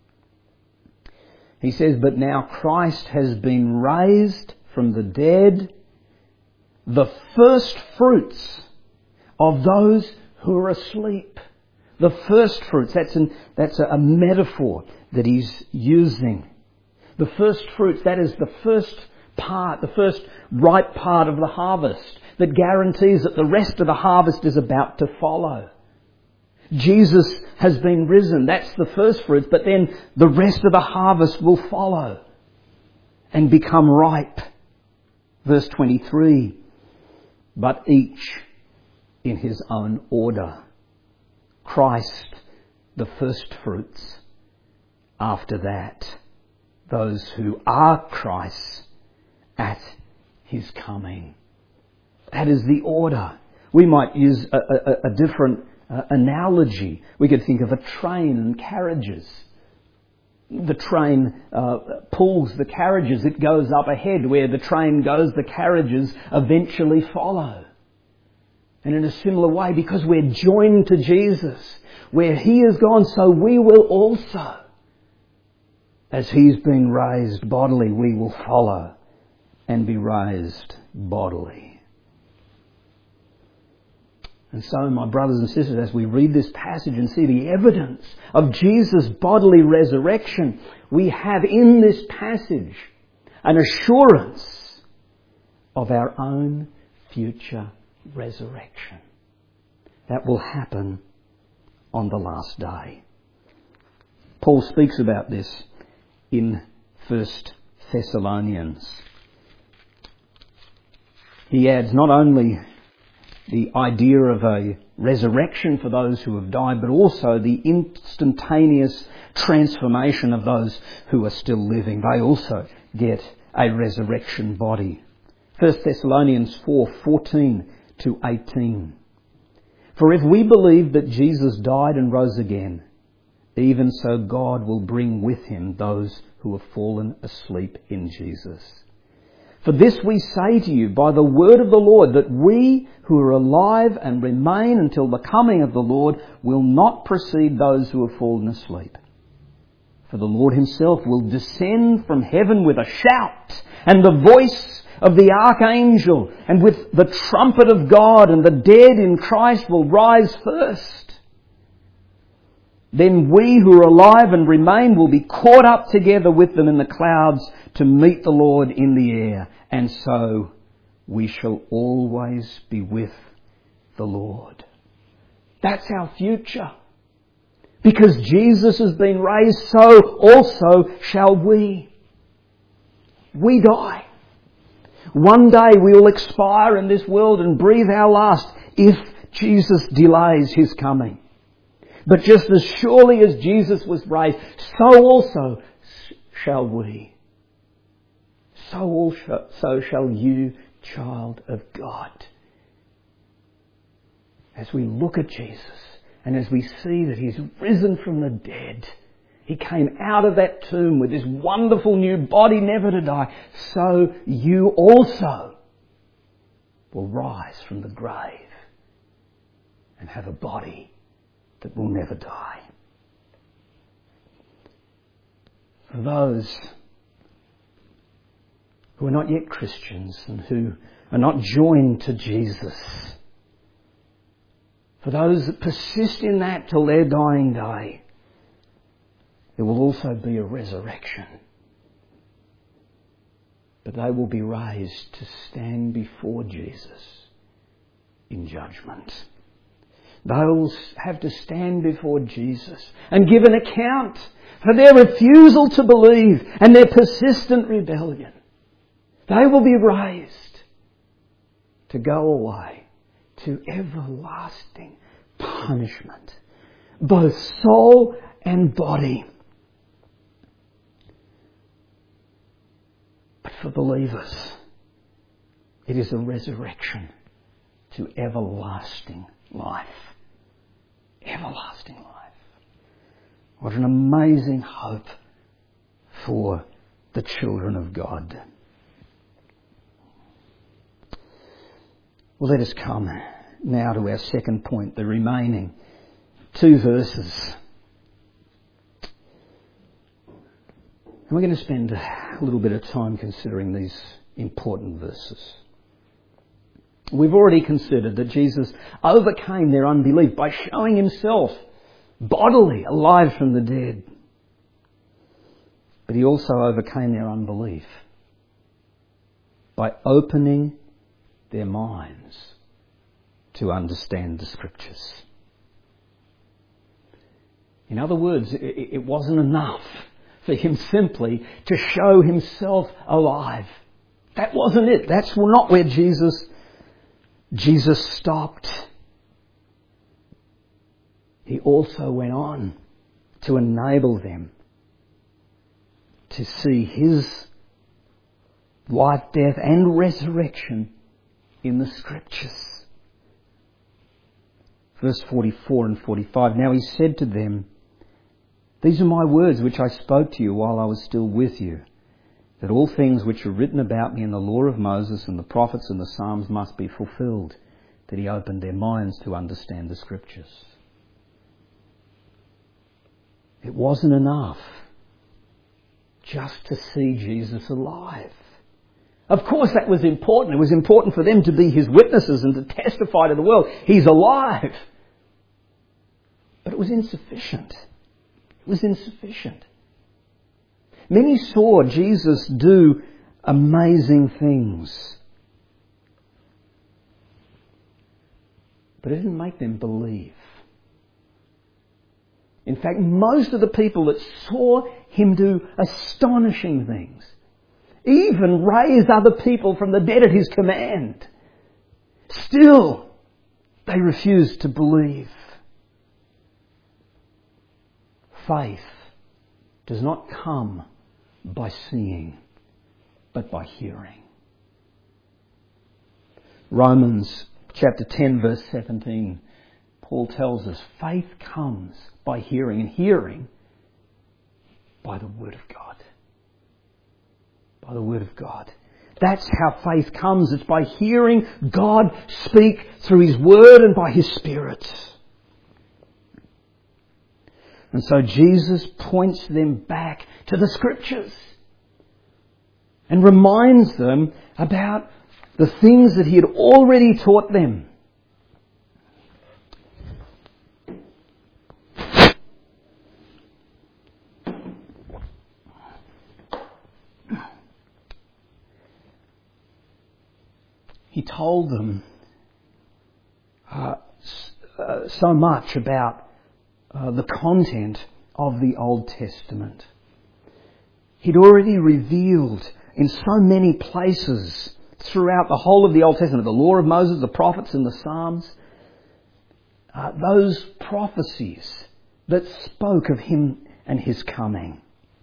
He says, "But now Christ has been raised from the dead, the first fruits of those who are asleep." The first fruits, that's a metaphor that he's using. The first fruits, that is the first part, the first ripe part of the harvest that guarantees that the rest of the harvest is about to follow. Jesus has been risen. That's the first fruits, but then the rest of the harvest will follow and become ripe. Verse 23, "But each in his own order. Christ, the first fruits. After that, those who are Christ's at His coming." That is the order. We might use a different analogy. We could think of a train and carriages. The train pulls the carriages. It goes up ahead. Where the train goes, the carriages eventually follow. And in a similar way, because we're joined to Jesus, where He has gone, so we will also. As He's been raised bodily, we will follow and be raised bodily. And so, my brothers and sisters, as we read this passage and see the evidence of Jesus' bodily resurrection, we have in this passage an assurance of our own future resurrection that will happen on the last day. Paul speaks about this in 1 Thessalonians. He adds not only the idea of a resurrection for those who have died, but also the instantaneous transformation of those who are still living. They also get a resurrection body. 1 Thessalonians 4:14 to 18. "For if we believe that Jesus died and rose again, even so God will bring with Him those who have fallen asleep in Jesus. For this we say to you by the word of the Lord, that we who are alive and remain until the coming of the Lord will not precede those who have fallen asleep. For the Lord Himself will descend from heaven with a shout and the voice of the archangel and with the trumpet of God, and the dead in Christ will rise first. Then we who are alive and remain will be caught up together with them in the clouds to meet the Lord in the air. And so we shall always be with the Lord." That's our future. Because Jesus has been raised, so also shall we. We die. One day we will expire in this world and breathe our last if Jesus delays His coming. But just as surely as Jesus was raised, so also shall we. So also shall you, child of God. As we look at Jesus and as we see that He's risen from the dead, He came out of that tomb with this wonderful new body never to die. So you also will rise from the grave and have a body that will never die. For those who are not yet Christians and who are not joined to Jesus, for those that persist in that till their dying day, there will also be a resurrection. But they will be raised to stand before Jesus in judgment. They will have to stand before Jesus and give an account for their refusal to believe and their persistent rebellion. They will be raised to go away to everlasting punishment, both soul and body. But for believers, it is a resurrection to everlasting life. Everlasting life. What an amazing hope for the children of God. Well, let us come now to our second point, the remaining 2 verses. And we're going to spend a little bit of time considering these important verses. We've already considered that Jesus overcame their unbelief by showing himself bodily alive from the dead. But he also overcame their unbelief by opening their minds to understand the Scriptures. In other words, it wasn't enough for him simply to show himself alive. That wasn't it. That's not where Jesus stopped. He also went on to enable them to see his life, death and resurrection in the Scriptures. Verse 44 and 45. Now he said to them, "These are my words which I spoke to you while I was still with you, that all things which are written about me in the law of Moses and the prophets and the Psalms must be fulfilled." That he opened their minds to understand the Scriptures. It wasn't enough just to see Jesus alive. Of course that was important. It was important for them to be his witnesses and to testify to the world, he's alive. But it was insufficient. It was insufficient. Many saw Jesus do amazing things, but it didn't make them believe. In fact, most of the people that saw him do astonishing things, even raise other people from the dead at his command, still they refused to believe. Faith does not come by seeing, but by hearing. Romans chapter 10 verse 17, Paul tells us faith comes by hearing, and hearing by the Word of God. By the Word of God. That's how faith comes. It's by hearing God speak through His Word and by His Spirit. And so Jesus points them back to the Scriptures and reminds them about the things that He had already taught them. He told them so much about the content of the Old Testament. He'd already revealed in so many places throughout the whole of the Old Testament, the law of Moses, the prophets and the Psalms, those prophecies that spoke of Him and His coming.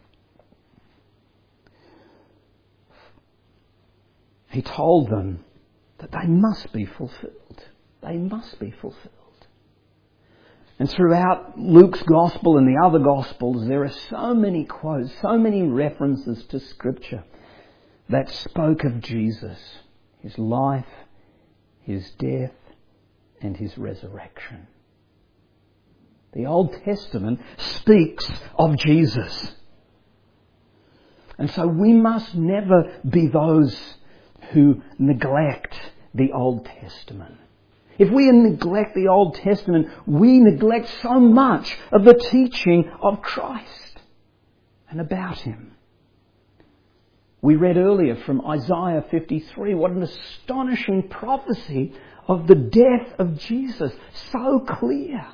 He told them that they must be fulfilled. They must be fulfilled. And throughout Luke's Gospel and the other Gospels, there are so many quotes, so many references to Scripture that spoke of Jesus, His life, His death, and His resurrection. The Old Testament speaks of Jesus. And so we must never be those who neglect the Old Testament. If we neglect the Old Testament, we neglect so much of the teaching of Christ and about Him. We read earlier from Isaiah 53, what an astonishing prophecy of the death of Jesus. So clear.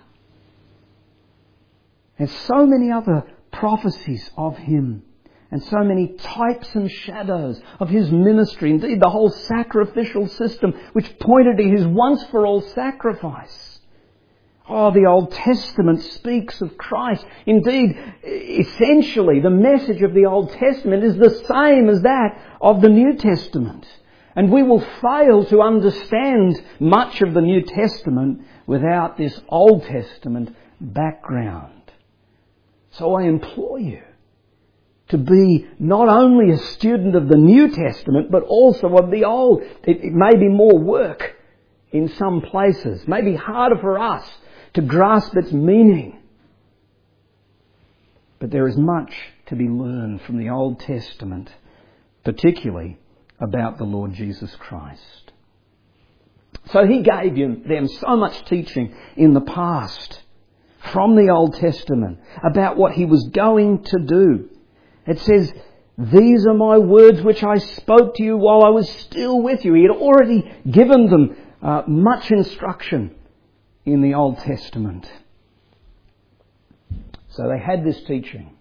And so many other prophecies of Him. And so many types and shadows of His ministry. Indeed, the whole sacrificial system which pointed to His once-for-all sacrifice. Oh, the Old Testament speaks of Christ. Indeed, essentially, the message of the Old Testament is the same as that of the New Testament. And we will fail to understand much of the New Testament without this Old Testament background. So I implore you to be not only a student of the New Testament, but also of the Old. It may be more work in some places, may be harder for us to grasp its meaning. But there is much to be learned from the Old Testament, particularly about the Lord Jesus Christ. So He gave them so much teaching in the past from the Old Testament about what He was going to do. It says, "These are my words which I spoke to you while I was still with you." He had already given them much instruction in the Old Testament. So they had this teaching.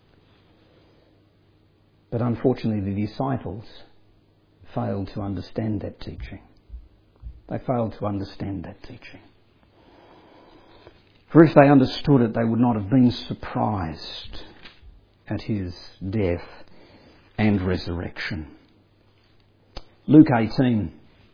But unfortunately, the disciples failed to understand that teaching. They failed to understand that teaching. For if they understood it, they would not have been surprised at His death and resurrection. Luke 18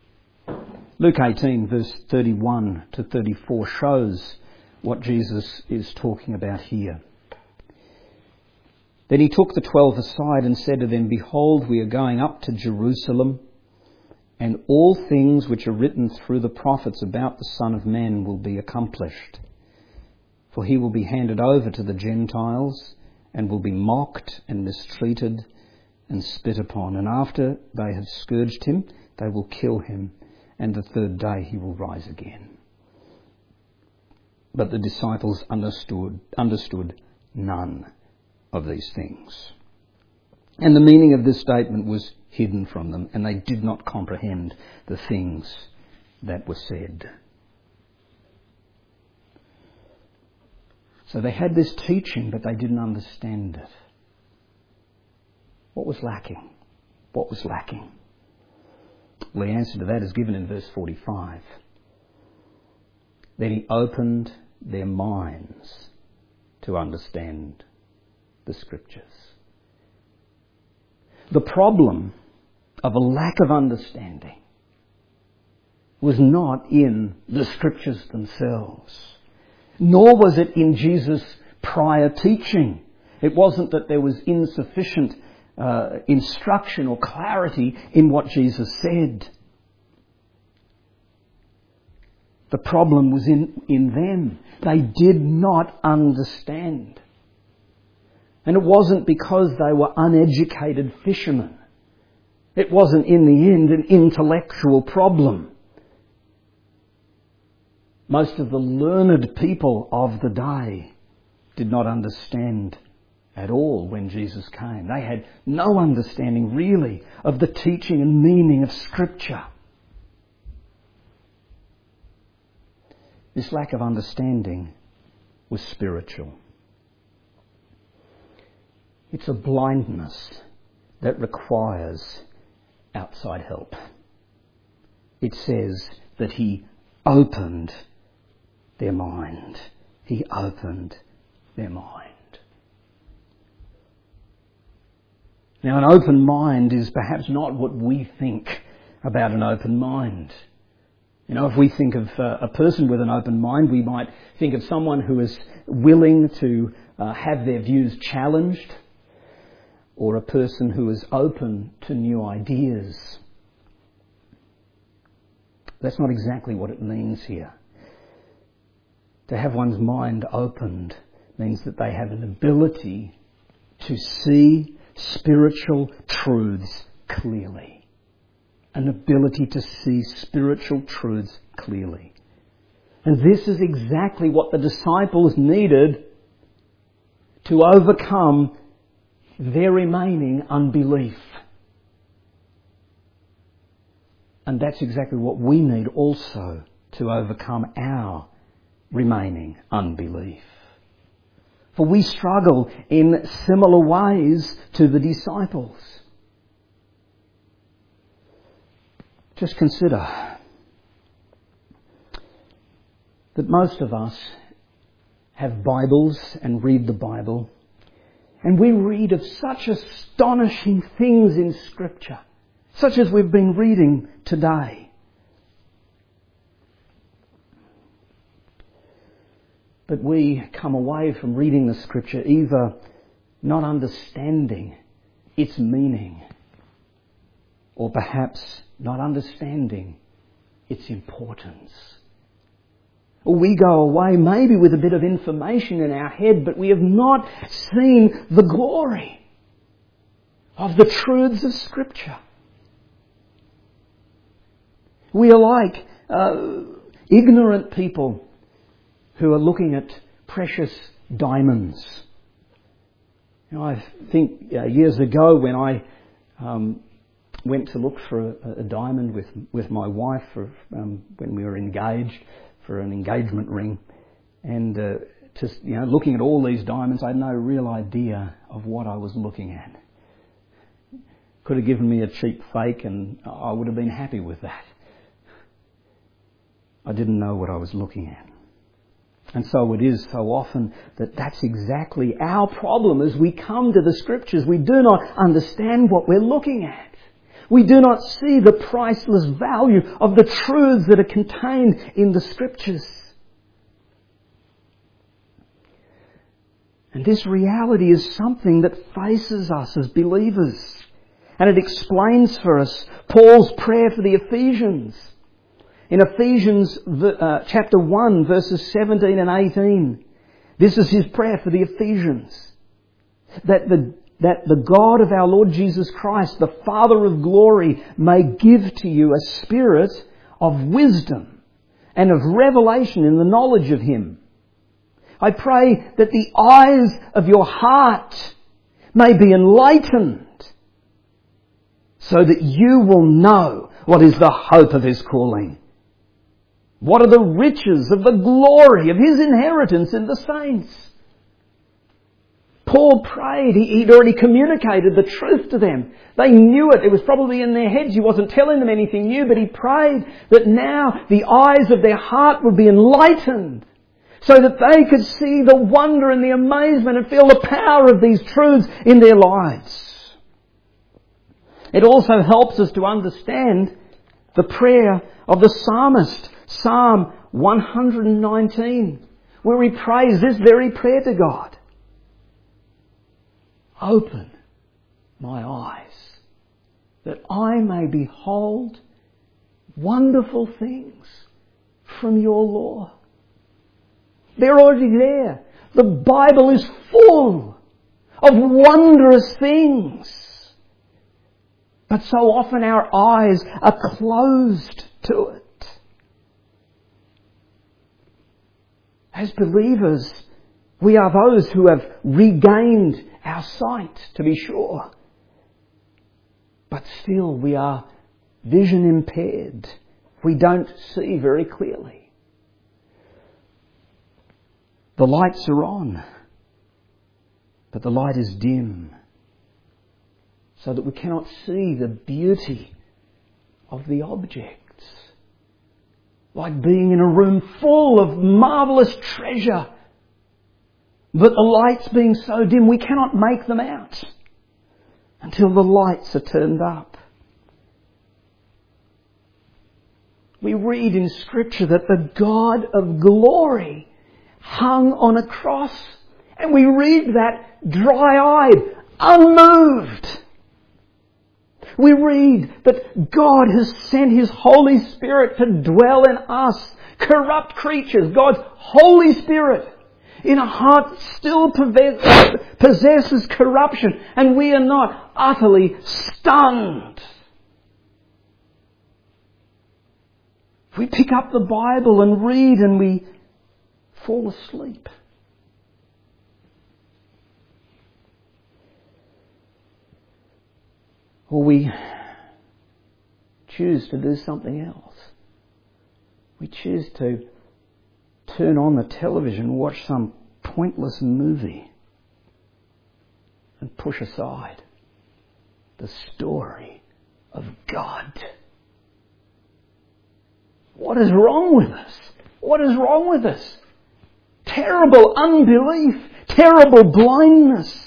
verse 31 to 34 shows what Jesus is talking about here. "Then He took the 12 aside and said to them, 'Behold, we are going up to Jerusalem, and all things which are written through the prophets about the Son of Man will be accomplished. For He will be handed over to the Gentiles, and will be mocked and mistreated and spit upon. And after they have scourged Him, they will kill Him, and the third day He will rise again.' But the disciples understood none of these things. And the meaning of this statement was hidden from them, and they did not comprehend the things that were said." So they had this teaching, but they didn't understand it. What was lacking? What was lacking? Well, the answer to that is given in verse 45. "Then He opened their minds to understand the Scriptures." The problem of a lack of understanding was not in the Scriptures themselves, nor was it in Jesus' prior teaching. It wasn't that there was insufficient instruction or clarity in what Jesus said. The problem was in them. They did not understand. And it wasn't because they were uneducated fishermen. It wasn't in the end an intellectual problem. Most of the learned people of the day did not understand at all when Jesus came. They had no understanding really of the teaching and meaning of Scripture. This lack of understanding was spiritual. It's a blindness that requires outside help. It says that He opened their mind. He opened their mind. Now, an open mind is perhaps not what we think about an open mind. If we think of a person with an open mind, we might think of someone who is willing to have their views challenged, or a person who is open to new ideas. That's not exactly what it means here. To have one's mind opened means that they have an ability to see spiritual truths clearly. An ability to see spiritual truths clearly. And this is exactly what the disciples needed to overcome their remaining unbelief. And that's exactly what we need also to overcome our remaining unbelief. For we struggle in similar ways to the disciples. Just consider that most of us have Bibles and read the Bible, and we read of such astonishing things in Scripture, such as we've been reading today. But we come away from reading the Scripture either not understanding its meaning, or perhaps not understanding its importance. Or we go away maybe with a bit of information in our head, but we have not seen the glory of the truths of Scripture. We are like ignorant people who are looking at precious diamonds. I think years ago when I went to look for a diamond with my wife when we were engaged for an engagement ring, and just looking at all these diamonds, I had no real idea of what I was looking at. Could have given me a cheap fake and I would have been happy with that. I didn't know what I was looking at. And so it is so often that that's exactly our problem as we come to the Scriptures. We do not understand what we're looking at. We do not see the priceless value of the truths that are contained in the Scriptures. And this reality is something that faces us as believers. And it explains for us Paul's prayer for the Ephesians. In Ephesians chapter 1, verses 17 and 18, this is his prayer for the Ephesians. That the God of our Lord Jesus Christ, the Father of glory, may give to you a spirit of wisdom and of revelation in the knowledge of Him. I pray that the eyes of your heart may be enlightened, so that you will know what is the hope of His calling. What are the riches of the glory of His inheritance in the saints? Paul prayed. He'd already communicated the truth to them. They knew it. It was probably in their heads. He wasn't telling them anything new, but he prayed that now the eyes of their heart would be enlightened so that they could see the wonder and the amazement and feel the power of these truths in their lives. It also helps us to understand the prayer of the psalmist, Psalm 119, where he prays this very prayer to God. Open my eyes, that I may behold wonderful things from your law. They're already there. The Bible is full of wondrous things. But so often our eyes are closed to it. As believers, we are those who have regained our sight, to be sure. But still we are vision impaired. We don't see very clearly. The lights are on, but the light is dim, so that we cannot see the beauty of the objects. Like being in a room full of marvellous treasure, but the lights being so dim we cannot make them out until the lights are turned up. We read in Scripture that the God of glory hung on a cross. And we read that dry-eyed, unmoved. We read that God has sent His Holy Spirit to dwell in us, corrupt creatures. God's Holy Spirit in a heart that still possesses corruption, and we are not utterly stunned. We pick up the Bible and read and we fall asleep. Or we choose to do something else. We choose to turn on the television, watch some pointless movie, and push aside the story of God. What is wrong with us? What is wrong with us? Terrible unbelief, terrible blindness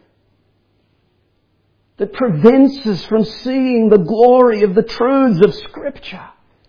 that prevents us from seeing the glory of the truths of Scripture.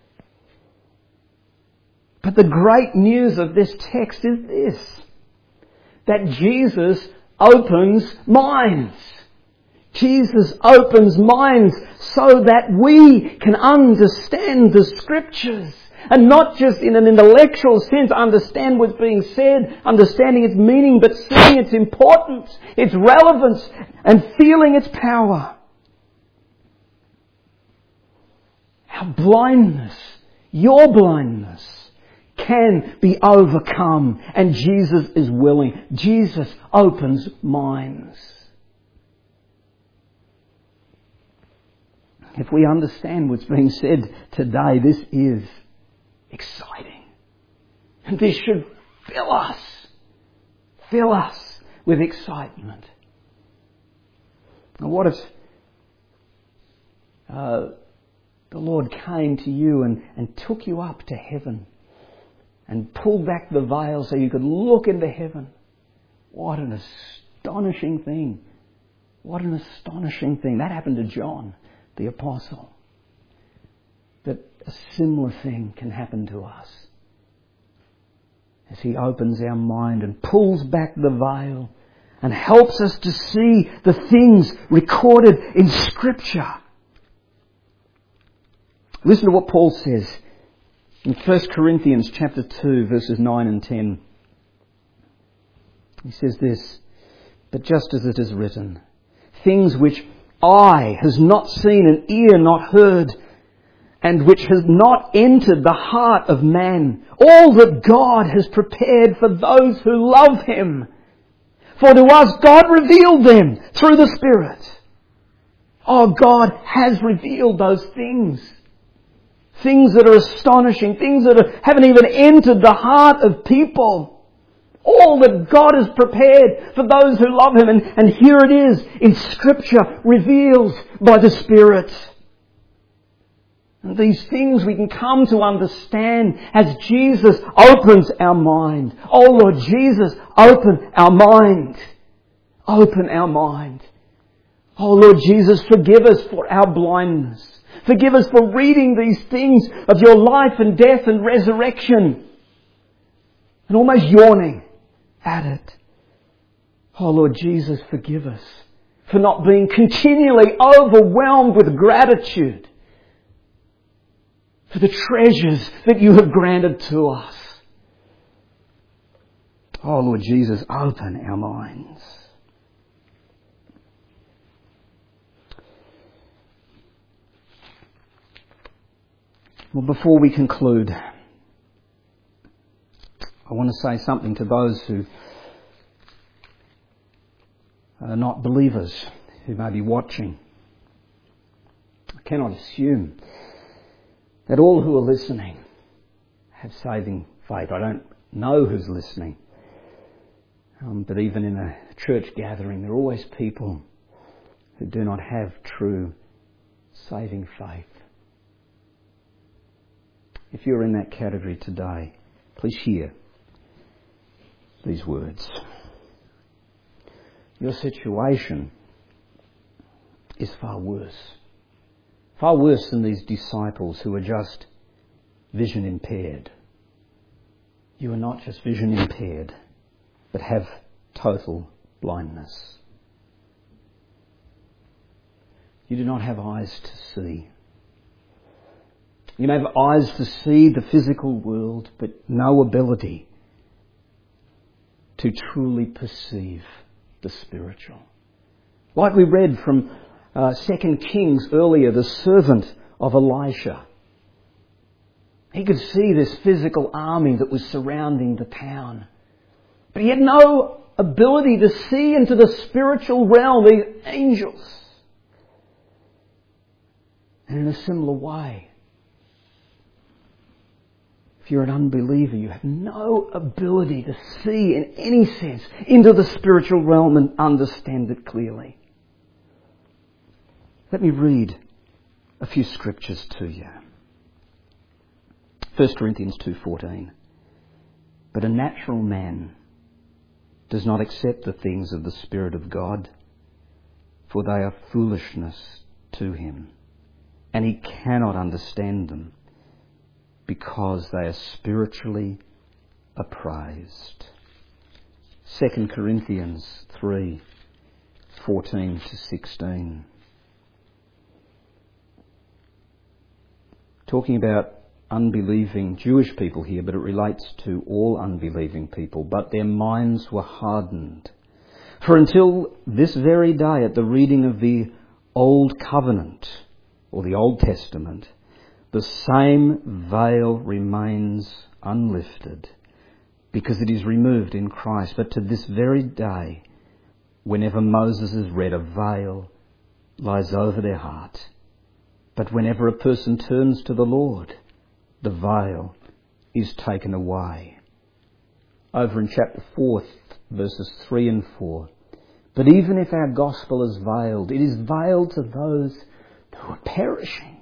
But the great news of this text is this, that Jesus opens minds. Jesus opens minds so that we can understand the Scriptures. And not just in an intellectual sense, understand what's being said, understanding its meaning, but seeing its importance, its relevance, and feeling its power. Our blindness, your blindness, can be overcome, and Jesus is willing. Jesus opens minds. If we understand what's being said today, this is exciting. And this should fill us with excitement. Now what if the Lord came to you and took you up to heaven and pulled back the veil so you could look into heaven? What an astonishing thing. What an astonishing thing. That happened to John, the Apostle. That a similar thing can happen to us as He opens our mind and pulls back the veil and helps us to see the things recorded in Scripture. Listen to what Paul says in 1 Corinthians chapter 2, verses 9 and 10. He says this, "But just as it is written, things which eye has not seen and ear not heard, and which has not entered the heart of man, all that God has prepared for those who love Him. For to us God revealed them through the Spirit." Oh, God has revealed those things. Things that are astonishing, things that haven't even entered the heart of people. All that God has prepared for those who love Him. And here it is in Scripture, revealed by the Spirit. And these things we can come to understand as Jesus opens our mind. Oh Lord Jesus, open our mind. Open our mind. Oh Lord Jesus, forgive us for our blindness. Forgive us for reading these things of your life and death and resurrection and almost yawning at it. Oh Lord Jesus, forgive us for not being continually overwhelmed with gratitude for the treasures that you have granted to us. Oh Lord Jesus, open our minds. Well, before we conclude, I want to say something to those who are not believers, who may be watching. I cannot assume that all who are listening have saving faith. I don't know who's listening. But even in a church gathering, there are always people who do not have true saving faith. If you're in that category today, please hear these words. Your situation is far worse than these disciples who are just vision impaired. You are not just vision impaired, but have total blindness. You do not have eyes to see. You may have eyes to see the physical world, but no ability to truly perceive the spiritual. Like we read from 2 Kings earlier, the servant of Elisha. He could see this physical army that was surrounding the town. But he had no ability to see into the spiritual realm, these angels. And in a similar way, if you're an unbeliever, you have no ability to see in any sense into the spiritual realm and understand it clearly. Let me read a few scriptures to you. 1 Corinthians 2:14. But a natural man does not accept the things of the Spirit of God, for they are foolishness to him, and he cannot understand them, because they are spiritually appraised. 2 Corinthians 3:14-16. Talking about unbelieving Jewish people here, but it relates to all unbelieving people. But their minds were hardened. For until this very day, at the reading of the Old Covenant, or the Old Testament, the same veil remains unlifted, because it is removed in Christ. But to this very day, whenever Moses is read, a veil lies over their heart. But whenever a person turns to the Lord, the veil is taken away. Over in chapter 4, verses 3 and 4. But even if our gospel is veiled, it is veiled to those who are perishing,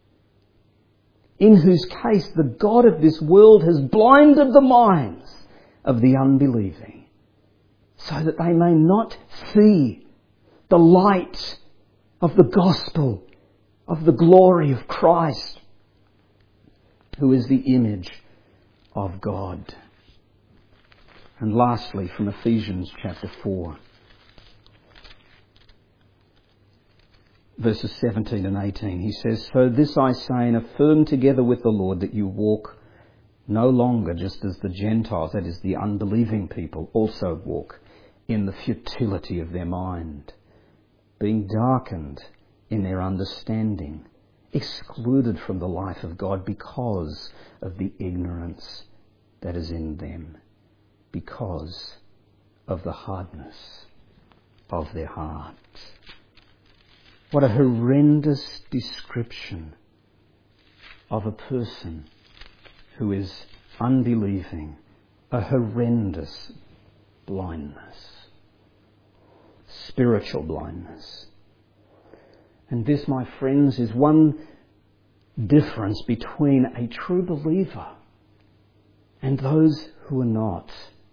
in whose case the God of this world has blinded the minds of the unbelieving, so that they may not see the light of the gospel of the glory of Christ, who is the image of God. And lastly, from Ephesians chapter 4, verses 17 and 18, he says, So this I say and affirm together with the Lord, that you walk no longer just as the Gentiles, that is, the unbelieving people, also walk in the futility of their mind, being darkened in their understanding, excluded from the life of God because of the ignorance that is in them, because of the hardness of their heart. What a horrendous description of a person who is unbelieving, a horrendous blindness, spiritual blindness. And this, my friends, is one difference between a true believer and those who are not.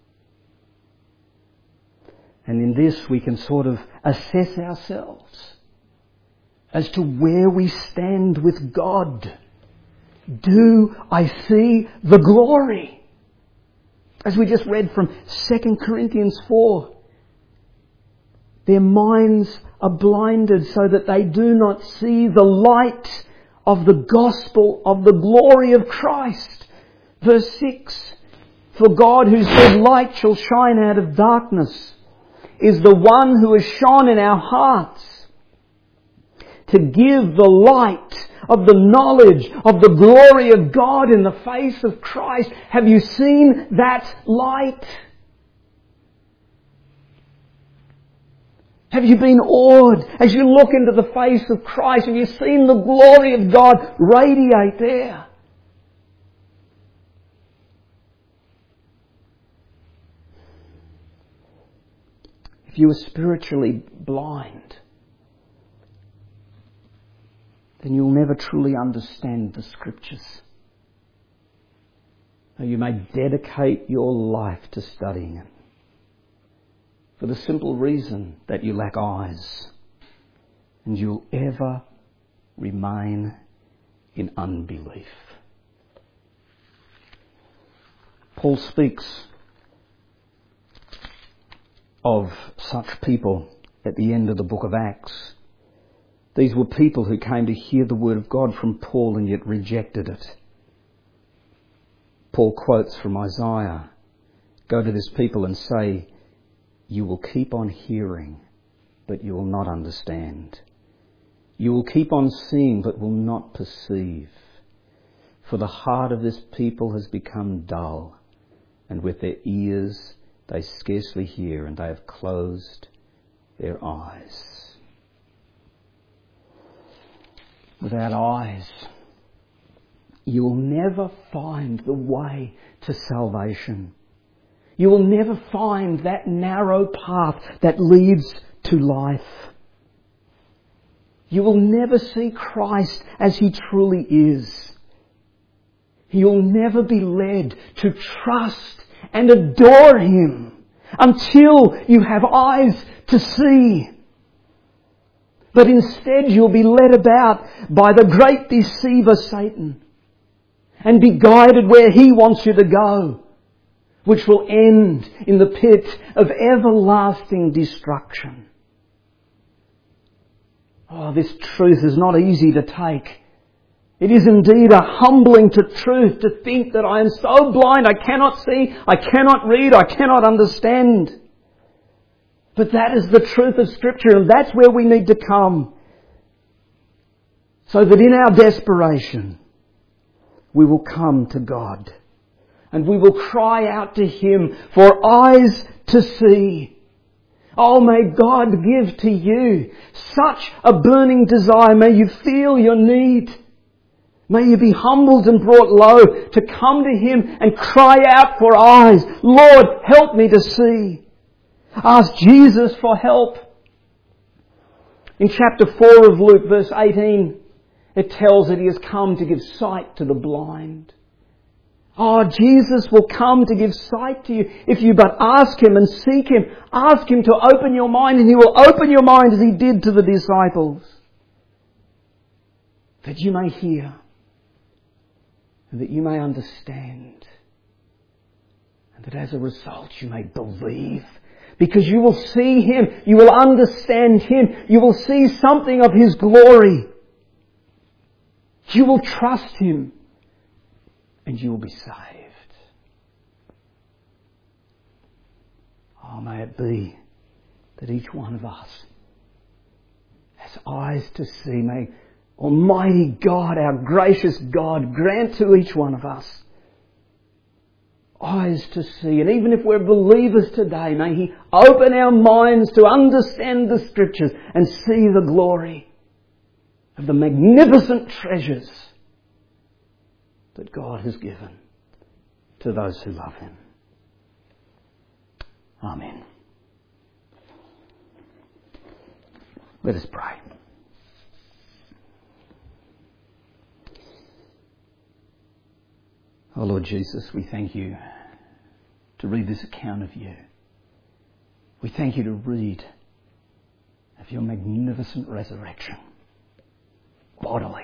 And in this we can sort of assess ourselves as to where we stand with God. Do I see the glory? As we just read from 2 Corinthians 4, their minds are blinded so that they do not see the light of the gospel of the glory of Christ. Verse 6, For God, who said light shall shine out of darkness, is the one who has shone in our hearts to give the light of the knowledge of the glory of God in the face of Christ. Have you seen that light? Have you been awed as you look into the face of Christ? Have you seen the glory of God radiate there? If you are spiritually blind, then you'll never truly understand the Scriptures. Though you may dedicate your life to studying it, for the simple reason that you lack eyes, and you'll ever remain in unbelief. Paul speaks of such people at the end of the book of Acts. These were people who came to hear the word of God from Paul and yet rejected it. Paul quotes from Isaiah, "Go to this people and say, you will keep on hearing, but you will not understand. You will keep on seeing, but will not perceive. For the heart of this people has become dull, and with their ears they scarcely hear, and they have closed their eyes." Without eyes, you will never find the way to salvation. You will never find that narrow path that leads to life. You will never see Christ as He truly is. You'll never be led to trust and adore Him until you have eyes to see. But instead you'll be led about by the great deceiver Satan and be guided where he wants you to go, which will end in the pit of everlasting destruction. Oh, this truth is not easy to take. It is indeed a humbling truth to think that I am so blind, I cannot see, I cannot read, I cannot understand. But that is the truth of Scripture, and that's where we need to come. So that in our desperation, we will come to God. And we will cry out to Him for eyes to see. Oh, may God give to you such a burning desire. May you feel your need. May you be humbled and brought low to come to Him and cry out for eyes. Lord, help me to see. Ask Jesus for help. In chapter 4 of Luke, verse 18, it tells that He has come to give sight to the blind. Oh, Jesus will come to give sight to you if you but ask Him and seek Him. Ask Him to open your mind, and He will open your mind as He did to the disciples. That you may hear and that you may understand, and that as a result you may believe. Because you will see Him, you will understand Him, you will see something of His glory. You will trust Him, and you will be saved. Oh, may it be that each one of us has eyes to see. May Almighty God, our gracious God, grant to each one of us eyes to see. And even if we're believers today, may He open our minds to understand the Scriptures and see the glory of the magnificent treasures that God has given to those who love Him. Amen. Let us pray. Oh Lord Jesus, we thank You to read this account of You. We thank You to read of Your magnificent resurrection, bodily.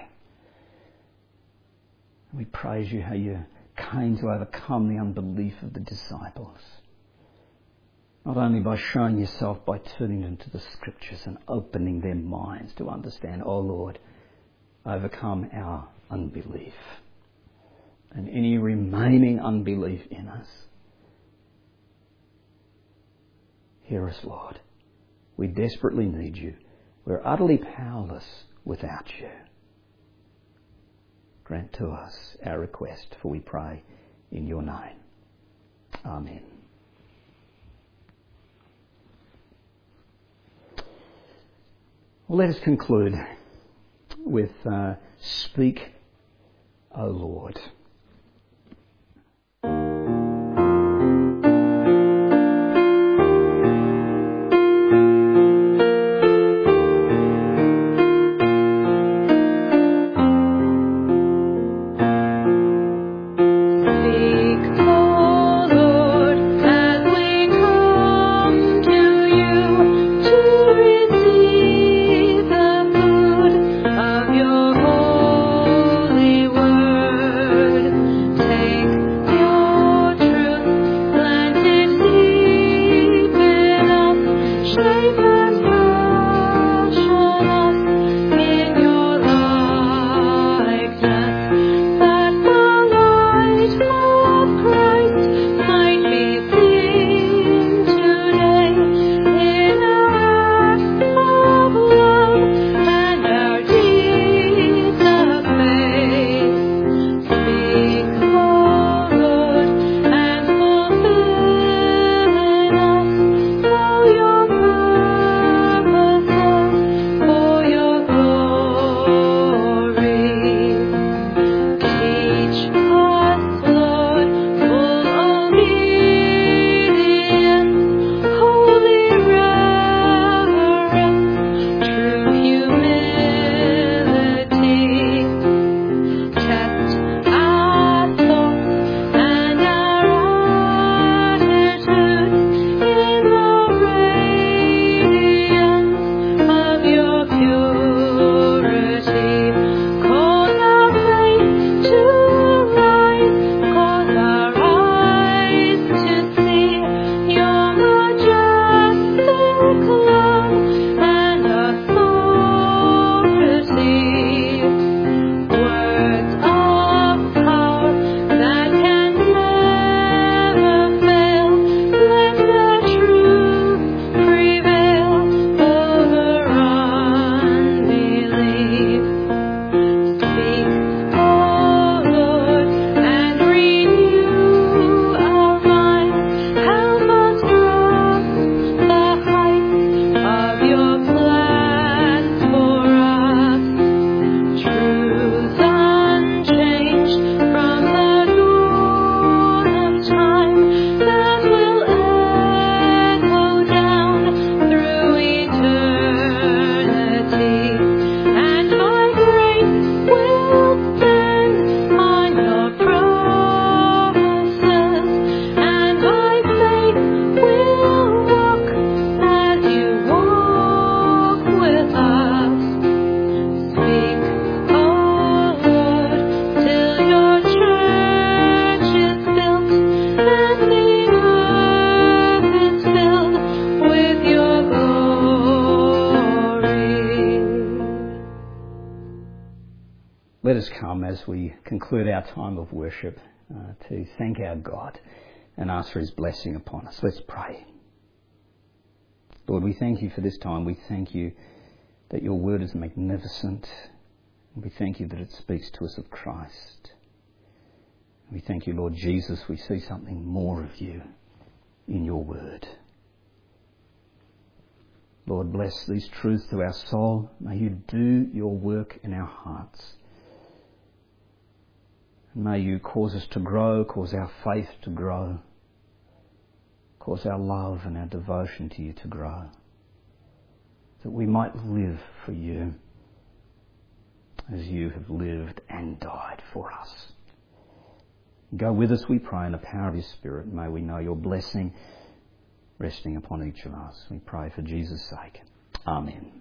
We praise You how You came to overcome the unbelief of the disciples, not only by showing Yourself, by turning them to the Scriptures and opening their minds to understand. Oh Lord, overcome our unbelief and any remaining unbelief in us. Hear us, Lord. We desperately need You. We're utterly powerless without You. Grant to us our request, for we pray in Your name. Amen. Well, let us conclude with Speak, O Lord. Your holy word. Let us come as we conclude our time of worship to thank our God and ask for his blessing upon us. Let's pray. Lord, we thank you for this time. We thank you that your word is magnificent. We thank you that it speaks to us of Christ. We thank you, Lord Jesus, we see something more of you in your word. Lord, bless these truths to our soul. May you do your work in our hearts. May you cause us to grow, cause our faith to grow, cause our love and our devotion to you to grow, that we might live for you as you have lived and died for us. Go with us, we pray, in the power of your Spirit. May we know your blessing resting upon each of us. We pray for Jesus' sake. Amen.